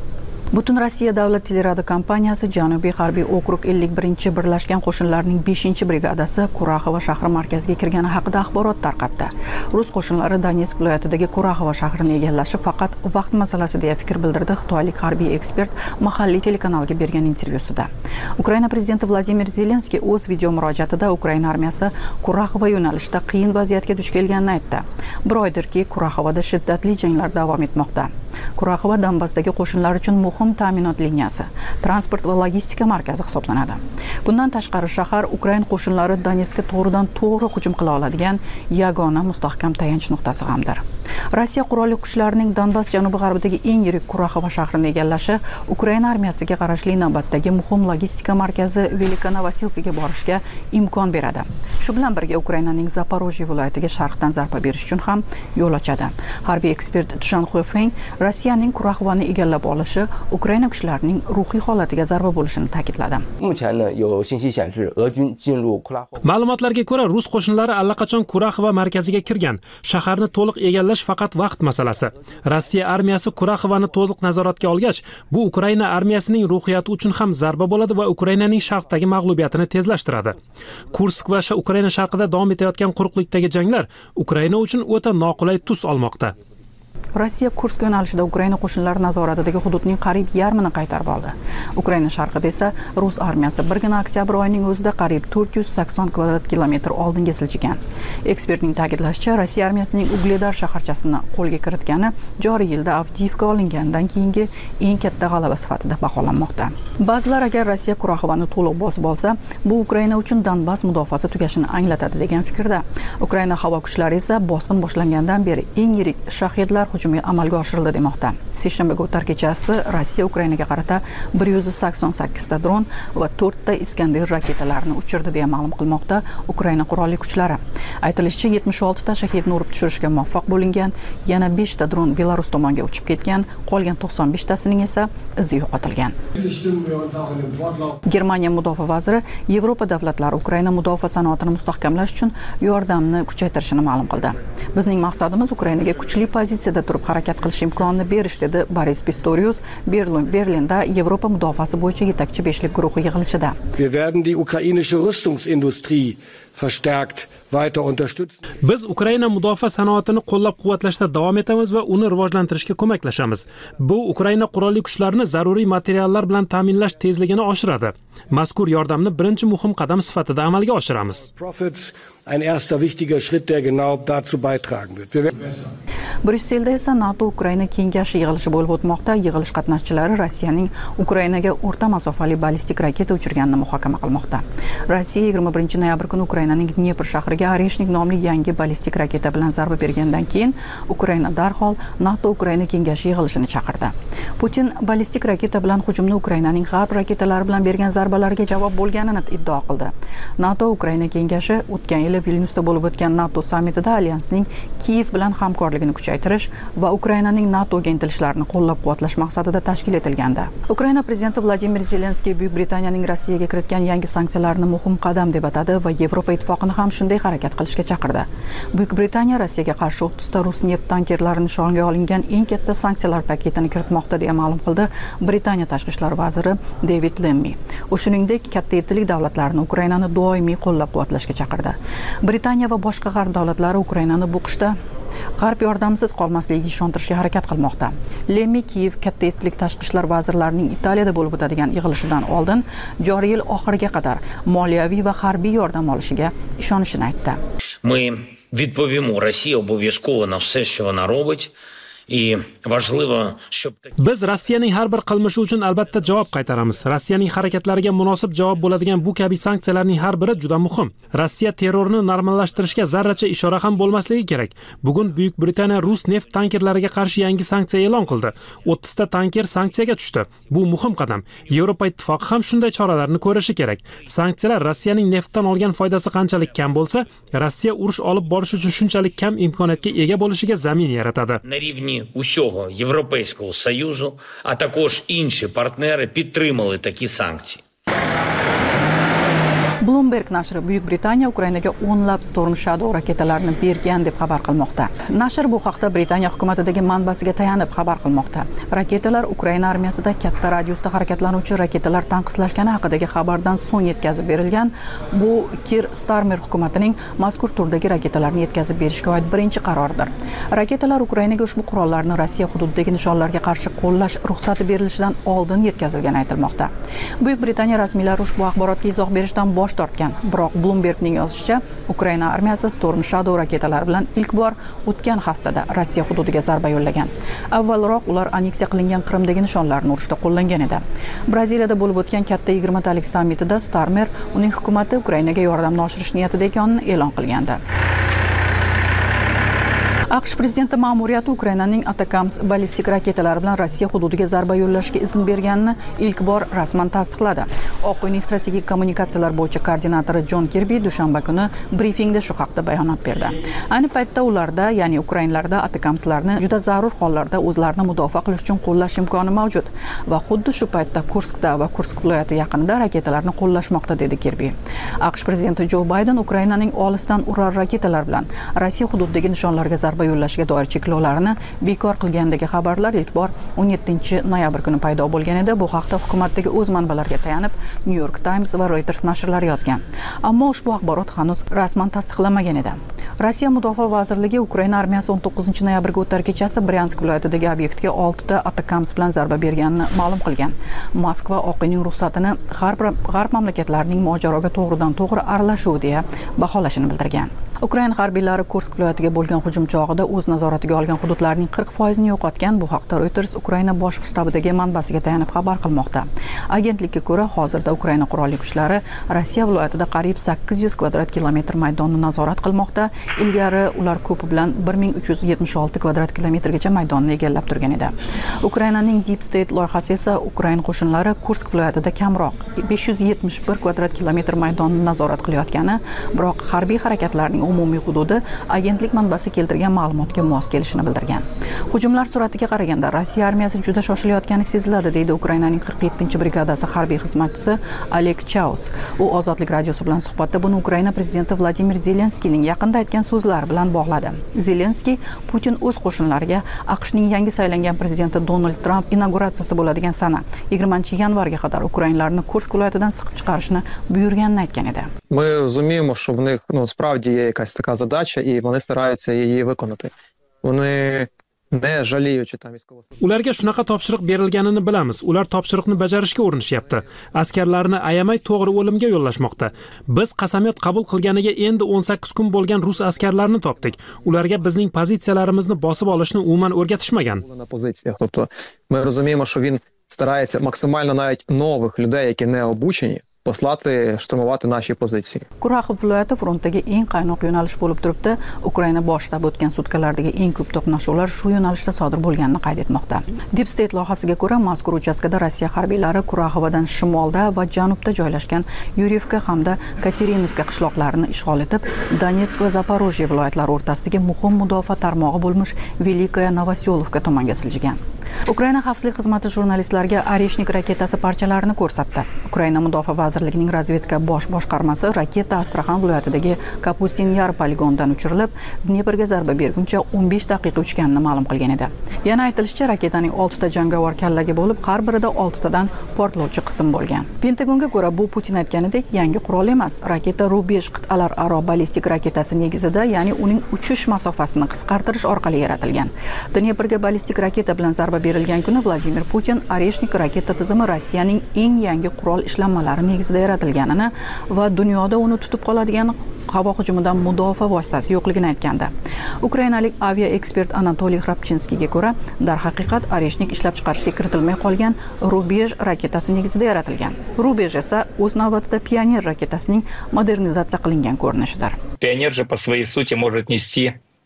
Butun Rossiya davlat teleradio kompaniyasi Janubiy harbiy okrug ellik birinchi birlashgan qo'shinlarning beshinchi brigadasi Kuraxova shahri markaziga kirgani haqida axborot tarqatdi. Rus qo'shinlari Donetsk viloyatidagi Kuraxova shahrini egallashi faqat vaqt masalasi deya fikr bildirdi xitoylik harbiy ekspert mahalliy telekanalga bergan intervyusida. Ukraina prezidenti Vladimir Zelenskiy o'z video murojaatida Ukraina armiyasi Kuraxova yo'nalishida qiyin vaziyatga duch kelganini aytdi. Bir oydirki, Kuraxovada shiddatli janglar davom etmoqda. Kuraxova Donbassdagi qo'shinlar uchun muhim ta'minot liniyasi, transport va logistika markazi hisoblanadi. Bundan tashqari shahar Ukraina qo'shinlari Donetskka to'g'ridan to'g'ri hujum qila oladigan yagona mustahkam tayanch nuqtasi hamdir. Rossiya qurolli kuchlarining Donbass janubi-g'arbidagi eng yirik Kuraxova shahrini egallashi Ukraina armiyasiga qarashli navbatdagi muhim logistika markazi Velikonovosilkaga borishga imkon beradi. Shu bilan birga Ukrainaning Zaporojye viloyatiga sharqdan zarba berish uchun ham yo'l ochadi. Harbiy ekspert Zhan Huifeng Rossiyaning Kuraxovani egallab olishi Ukraina kuchlarining ruhiy holatiga zarba bo'lishini ta'kidladi. Ma'lumotlarga ko'ra, rus qo'shinlari allaqachon Kuraxova markaziga kirgan. Shaharni to'liq egallash faqat vaqt masalasi. Rossiya armiyasi Kuraxovani to'liq nazoratga olgach, bu Ukraina armiyasining ruhiyati uchun ham zarba bo'ladi va Ukrainaning sharqdagi mag'lubiyatini tezlashtiradi. Kursk va Ukraina sharqida davom etayotgan quruqlikdagi janglar Ukraina uchun o'ta noqulay tus olmoqda. Rossiya Kursk yo'nalishida Ukraina qo'shinlari nazoratidagi hududning qariyb yarmini qaytarib oldi. Ukraina sharqida esa rus armiyasi birgina oktyabr oyining o'zida qariyb to'rt yuz sakson kvadrat kilometr oldinga siljigan. Ekspertning ta'kidlashicha, Rossiya armiyasining Ugledar shaharchasini qo'lga kiritgani joriy yilda Avdiivka olingandan keyingi eng katta g'alaba sifatida baholanmoqda. Ba'zilar agar Rossiya Kuraxovani to'liq bosib olsa, bu Ukraina uchun Donbass mudofaasi tugashini anglatadi degan fikrda. Ukraina havo kuchlari esa bosqin boshlangandan beri eng yirik shahidlar hujumi amalga oshirildi demoqda. Seshanba o'tar kechasi Rossiya Ukrainaga qarata bir yuz sakson sakkiz ta dron va to'rt ta Iskander raketalarini uchirdi deya ma'lum qilmoqda Ukraina qurolli kuchlari. Aytilishicha, yetmish olti ta shahidni urib tushirishga muvaffaq bo'lingan, yana besh ta dron Belarus tomonga uchib ketgan, qolgan to'qson besh tasining esa izi yo'qotilgan. Germaniya mudofaa vaziri Yevropa davlatlari Ukraina mudofaa sanoatini mustahkamlash uchun yordamni kuchaytirishini ma'lum qildi. Bizning maqsadimiz Ukrainaga kuchli pozitsiyada turib harakat qilish imkonini berish, dedi Boris Pistorius Berlin, Berlinda Yevropa mudofaasi bo'yicha yetakchi beshlik guruhi yig'ilishida. Wir werden die ukrainische Rüstungsindustrie verstärkt weiter unterstützen. Biz Ukraina mudofaa sanoatini qo'llab-quvvatlashda davom etamiz va uni rivojlantirishga ko'maklashamiz. Bu Ukraina qurolli kuchlarini zaruriy materiallar bilan ta'minlash tezligini oshiradi. Mazkur yordamni birinchi muhim qadam sifatida amalga oshiramiz. Ein erster wichtiger Schritt, der genau dazu beitragen wird. Bryusselda esa NATO Ukraina kengashi yig'ilishi bo'lib o'tmoqda. Yig'ilish qatnashchilari Rossiyaning Ukrainaga o'rta masofali ballistik raketa uchirganini muhokama qilmoqda. Rossiya yigirma birinchi noyabr kuni Ukrainaning Dnepr shahriga Oreshnik nomli yangi ballistik raketa bilan zarba bergandan keyin Ukraina darhol NATO Ukraina kengashi yig'ilishini chaqirdi. Putin ballistik raketa bilan hujumni Ukrainaning g'arb raketalari bilan bergan zarbalariga javob bo'lganini iddao qildi. NATO Ukraina kengashi o'tgan yil Vilnyusda bo'lib o'tgan NATO sammitida alyansning Kiyev bilan hamkorligini kuchaytirish va Ukrainaning NATOga intilishlarini qo'llab-quvvatlash maqsadida tashkil etilgandi. Ukraina prezidenti Vladimir Zelenskiy Buyuk Britaniyaning Rossiyaga kiritgan yangi sanksiyalarni muhim qadam deb atadi va Yevropa ittifoqini ham shunday harakat qilishga chaqirdi. Buyuk Britaniya Rossiyaga qarshi o'ttiz ta rus neft tankerlari nishonga olingan eng katta sanksiyalar paketini kiritmoqda deya ma'lum qildi Britaniya tashqi ishlar vaziri David Lammy. U shuningdek katta yettilik davlatlarini Ukrainani doimiy qo'llab-quvvatlashga chaqirdi. Britaniya va boshqa g'arb davlatlari Ukrainani boqishda g'arb yordamsiz qolmasligiga ishontirishga harakat qilmoqda. Lemmi Kiyev katta yettilik tashqi ishlar vazirlarining Italiyada bo'lib o'tadigan yig'ilishidan oldin joriy yil oxiriga qadar moliyaviy va harbiy yordam olishiga ishonishini aytdi. Ми відповімо, Росія обов'язково на все, що вона робить. И важливо, щоб biz Rossiyaning har bir qilmishi uchun albatta javob qaytaramiz. Rossiyaning harakatlariga munosib javob bo'ladigan bu kabi sanksiyalarning har biri juda muhim. Rossiya terrorni normallashtirishga zarracha ishora ham bo'lmasligi kerak. Bugun Buyuk Britaniya rus neft tankerlariga qarshi yangi sanksiya e'lon qildi. o'ttiz ta tanker sanksiyaga tushdi. Bu muhim qadam. Yevropa ittifoqi ham shunday choralarni ko'rishi kerak. Sanksiyalar Rossiyaning neftdan olgan foydasi qanchalik kam bo'lsa, Rossiya urush olib borish uchun shunchalik kam imkoniyatga ega bo'lishiga zamin yaratadi. Усього Європейського Союзу, а також інші партнери підтримали такі санкції. Bloomberg nashri Buyuk Britaniya Ukrainaga o'nlab Storm Shadow raketalarini bergan deb xabar qilmoqda. Nashr bu haqda Britaniya hukumatidagi manbasiga tayanib xabar qilmoqda. Raketalar Ukraina armiyasida katta radiusda harakatlanuvchi raketalar tanqislashgani haqidagi xabardan so'ng yetkazib berilgan. Bu Kir Starmer hukumatining mazkur turdagi raketalarni yetkazib berishga oid birinchi qaroridir. Raketalar Ukrainaga ushbu qurollarni Rossiya hududidagi nishonlarga qarshi qo'llash ruxsati berilishidan oldin yetkazilgani aytilmoqda. Buyuk Britaniya rasmiylari ushbu axborotga izoh berishdan bosh tortgan. Biroq Bloombergning yozishicha, Ukraina armiyasi Storm Shadow raketalari bilan ilk bor o'tgan haftada Rossiya hududiga zarba yo'llagan. Avvalroq ular anneksiya qilingan Qrimdagi nishonlarni urishda qo'llangan edi. Braziliyada bo'lib o'tgan katta yigirmatalik sammitida Starmer uning hukumati Ukrainaga yordamni oshirish niyatida ekanini e'lon qilgandi. AQSh prezidenti ma'muriyati Ukrainaning Atacams ballistik raketalari bilan Rossiya hududiga zarba yo'llashga izn berganini ilk bor rasman tasdiqladi. Oq uyning strategik kommunikatsiyalar bo'yicha koordinatori Jon Kirbi dushanba kuni brifingda shu haqda bayonot berdi. Ayni paytda ularda, ya'ni Ukrainalarda Atacamslarni juda zarur hollarda o'zlarini mudofaa qilish uchun qo'llash imkoni mavjud va xuddi shu paytda Kurskda va Kursk viloyati yaqinida raketalarni qo'llashmoqda, dedi Kirbi. AQSh prezidenti Jo Bayden Ukrainaning olisdan urar raketalar bilan Rossiya hududidagi nishonlarga zarba yo'llashga doir cheklovlarni bekor qilgandagi xabarlar ilk bor o'n yettinchi noyabr kuni paydo bo'lgan edi. Bu haqda hukumatdagi o'z manbalariga tayanib New York Times va Reuters nashrlari yozgan. Ammo ushbu axborot hanuz rasman tasdiqlanmagan edi. Rossiya Mudofaa vazirligi Ukraina armiyasi o'n to'qqizinchi noyabrga o'tar kechasi Bryansk viloyatidagi obyektga oltita Atacams bilan zarba berganini ma'lum qilgan. Moskva Oq uyning ruxsatini g'arb g'arb mamlakatlarining mojaroga to'g'ridan to'g'ri aralashuvi deya baholashini bildirgan. Ukraina harbiylari Kursk viloyatiga bo'lgan hujum chog'ida o'z nazoratiga olgan hududlarning qirq foizini yo'qotgan. Bu haqda Reuters Ukraina bosh shtabidagi manbasiga tayanib xabar qilmoqda. Agentlikka ko'ra, hozirda Ukraina qurolli kuchlari Rossiya viloyatida qariyb sakkiz yuz kvadrat kilometr maydonni nazorat qilmoqda. Ilgari ular ko'pi bilan bir ming uch yuz yetmish olti kvadrat kilometrgacha maydonni egallab turgan edi. Ukrainaning Deep State loyihasi esa Ukraina qo'shinlari Kursk viloyatida kamroq besh yuz yetmish bir kvadrat kilometr maydonni nazorat qilayotgani, biroq harbiy harakatlarning umumiy hududi agentlik manbasi keltirgan ma'lumotga mos kelishini bildirgan. Hujumlar suratiga qaraganda Rossiya armiyasi juda shoshilayotgani seziladi, deydi Ukrainaning qirq yettinchi brigadasi harbiy xizmatchisi Oleg Chaus. U Ozodlik radiosi bilan suhbatda buni Ukraina prezidenti Vladimir Zelenskiyning yaqinda aytgan so'zlari bilan bog'ladi. Zelenskiy Putin o'z qo'shinlariga AQShning yangi saylangan prezidenti Donald Trump inauguratsiyasi bo'ladigan sana yigirmanchi yanvarga qadar ukrainlarni Kursk viloyatidan siqib chiqarishni buyurganini aytgan edi. Ми розуміємо, що в них ну справді є якась така задача, і вони стараються її виконати. Вони ne жалеючи там військовослужбовців. Ularga shunaqa topshiriq berilganini bilamiz. Ular topshiriqni bajarishga urinishyapti. Askarlarni ayamay to'g'ri o'limga yo'llashmoqda. Biz qasamyod qabul qilganiga endi o'n sakkiz kun bo'lgan rus askarlarini topdik. Ularga bizning pozitsiyalarimizni bosib olishni umuman o'rgatishmagan. На позиціях. Тобто ми розуміємо, що він старається максимально навіть нових людей, які не обучені, послати штурмувати наші позиції. Kuraxov viloyati frontdagi eng qaynoq yo'nalish bo'lib turibdi. Ukraina bosh shtabi o'tgan sutkalardagi eng ko'p to'qnashuvlar shu yo'nalishda sodir bo'lganini qayd etmoqda. Deep State loyihasiga ko'ra, mazkur uchastkada Rossiya harbiylari Kuraxovadan shimolda va janubda joylashgan Yurivka hamda Katerinovka qishloqlarini ishg'ol etib, Donetsk va Zaporojye viloyatlari o'rtasidagi muhim mudofaa tarmog'i bo'lmish Velikaya Novosyolovka tomonga siljigan. Ukraina xavfsizlik xizmati jurnalistlarga Oreshnik raketasi parchalarini ko'rsatdi. Ukraina mudofaa vazirligining razvedka bosh boshqarmasi raketa Astraxan viloyatidagi Kapustin Yar poligonidan uchirilib, Dneprga zarba berguncha o'n besh daqiqa uchganini ma'lum qilgan edi. Yana aytilishicha, raketaning oltita jangovar kallaga bo'lib, har birida oltitadan portlovchi qism bo'lgan. Pentagonga ko'ra, bu Putin aytganidek yangi qurol emas. Raketa Rubej qit'alararo ballistik raketasi negizida, ya'ni uning uchish masofasini qisqartirish orqali yaratilgan. Dneprga ballistik raketa bilan zarba berilgan kuni Vladimir Putin Oreshnik raketa tizimi Rossiyaning eng yangi qurol ishlanmalari negizida yaratilganini va dunyoda uni tutib qoladigan havo hujumidan mudofaa vositasi yo'qligini aytgandi. Ukrainalik avia ekspert Anatoliy Hrabchinskiyga ko'ra, darhaqiqat Oreshnik ishlab chiqarishga kiritilmay qolgan Rubej raketasi negizida yaratilgan. Rubej esa o'z navbatida Pioner raketasining modernizatsiya qilingan ko'rinishidir. Pioner же по своей сути может нести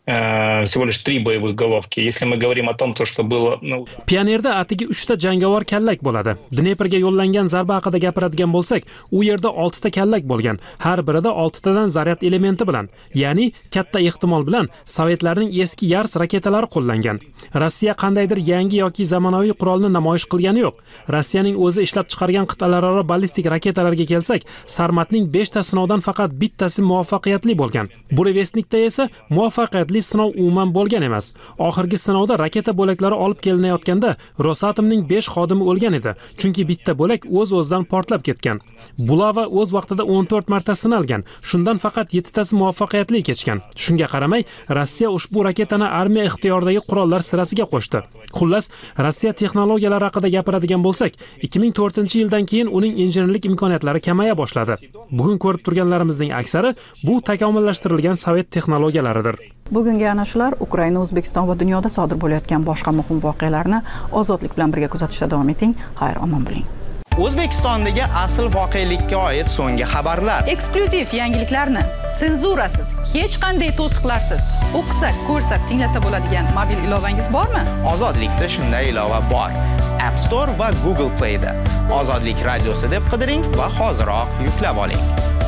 всего лишь три боевых головки. Если мы говорим о том, то, что было... Ну... Pionerda atigi uchta jangovar kallak bo'ladi. Dneprga yo'llangan zarba haqida gapiradigan bo'lsak, u yerda oltita kallak bo'lgan. Har birida oltitadan zaryad elementi bilan, ya'ni katta ehtimol bilan Sovetlarning eski Yars raketalari qo'llangan. Rossiya qandaydir yangi yoki zamonaviy qurolni namoyish qilgani yo'q. Rossiyaning o'zi ishlab chiqargan qit'alararo ballistik raketalarga kelsak, Sarmatning beshta sinovdan faqat bittasi muvaffaqiyatli bo'lgan. Burevestnikda esa muvaffaqiyatli sinov umuman bo'lgan emas. Oxirgi sinovda raketa bo'laklari olib kelinayotganda Rosatomning besh xodimi o'lgan edi, chunki bitta bo'lak o'z-o'zidan portlab ketgan. Bulava o'z vaqtida o'n to'rt marta sinalgan, shundan faqat yettitasi muvaffaqiyatli kechgan. Shunga qaramay, Rossiya ushbu raketani armiya ixtiyoridagi qurollar sirasiga qo'shdi. Xullas, Rossiya texnologiyalari haqida gapiradigan bo'lsak, ikki ming to'rtinchi yildan keyin uning injenerlik imkoniyatlari kamaya boshladi. Bugun ko'rib turganlarimizning aksari bu takomillashtirilgan sovet texnologiyalaridir. Bugungi ana shular Ukraina, O'zbekiston va dunyoda sodir bo'layotgan boshqa muhim voqealarni ozodlik bilan birga kuzatishda davom eting. Xayr, omon bo'ling. O'zbekistondagi asl voqelikka oid so'nggi xabarlar. Eksklyuziv yangiliklarni senzurasiz, hech qanday to'siqlarsiz o'qisa, ko'rsa, tinglasa bo'ladigan mobil ilovangiz bormi? Ozodlikda shunday ilova bor. App Store va Google Play'da. Ozodlik radiosi deb qidiring va hoziroq yuklab oling.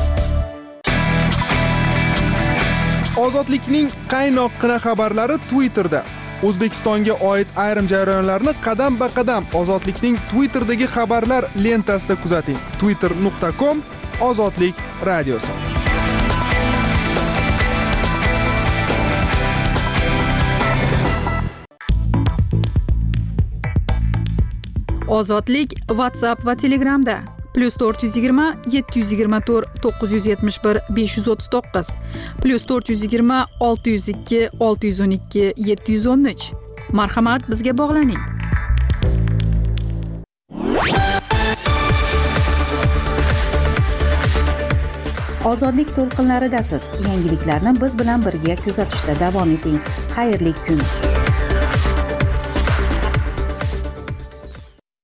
Ozodlikning qaynoqqina xabarlari Twitterda. O'zbekistonga oid ayrim jarayonlarni qadam-ba-qadam Ozodlikning Twitter'dagi xabarlar lentasida kuzating. twitter nuqta com Ozodlik radiosi. Ozodlik WhatsApp va Telegramda plus to'rt yuz yigirma yetti yuz yigirma to'rt to'qqiz yuz yetmish bir besh yuz o'ttiz to'qqiz plus to'rt yuz yigirma olti yuz ikki olti yuz o'n ikki yetti yuz o'n uch. Marhamat, bizga bog'laning. Ozodlik to'lqinlaridasiz. Yangiliklarni biz bilan birga kuzatishda davom eting. Xayrli kun.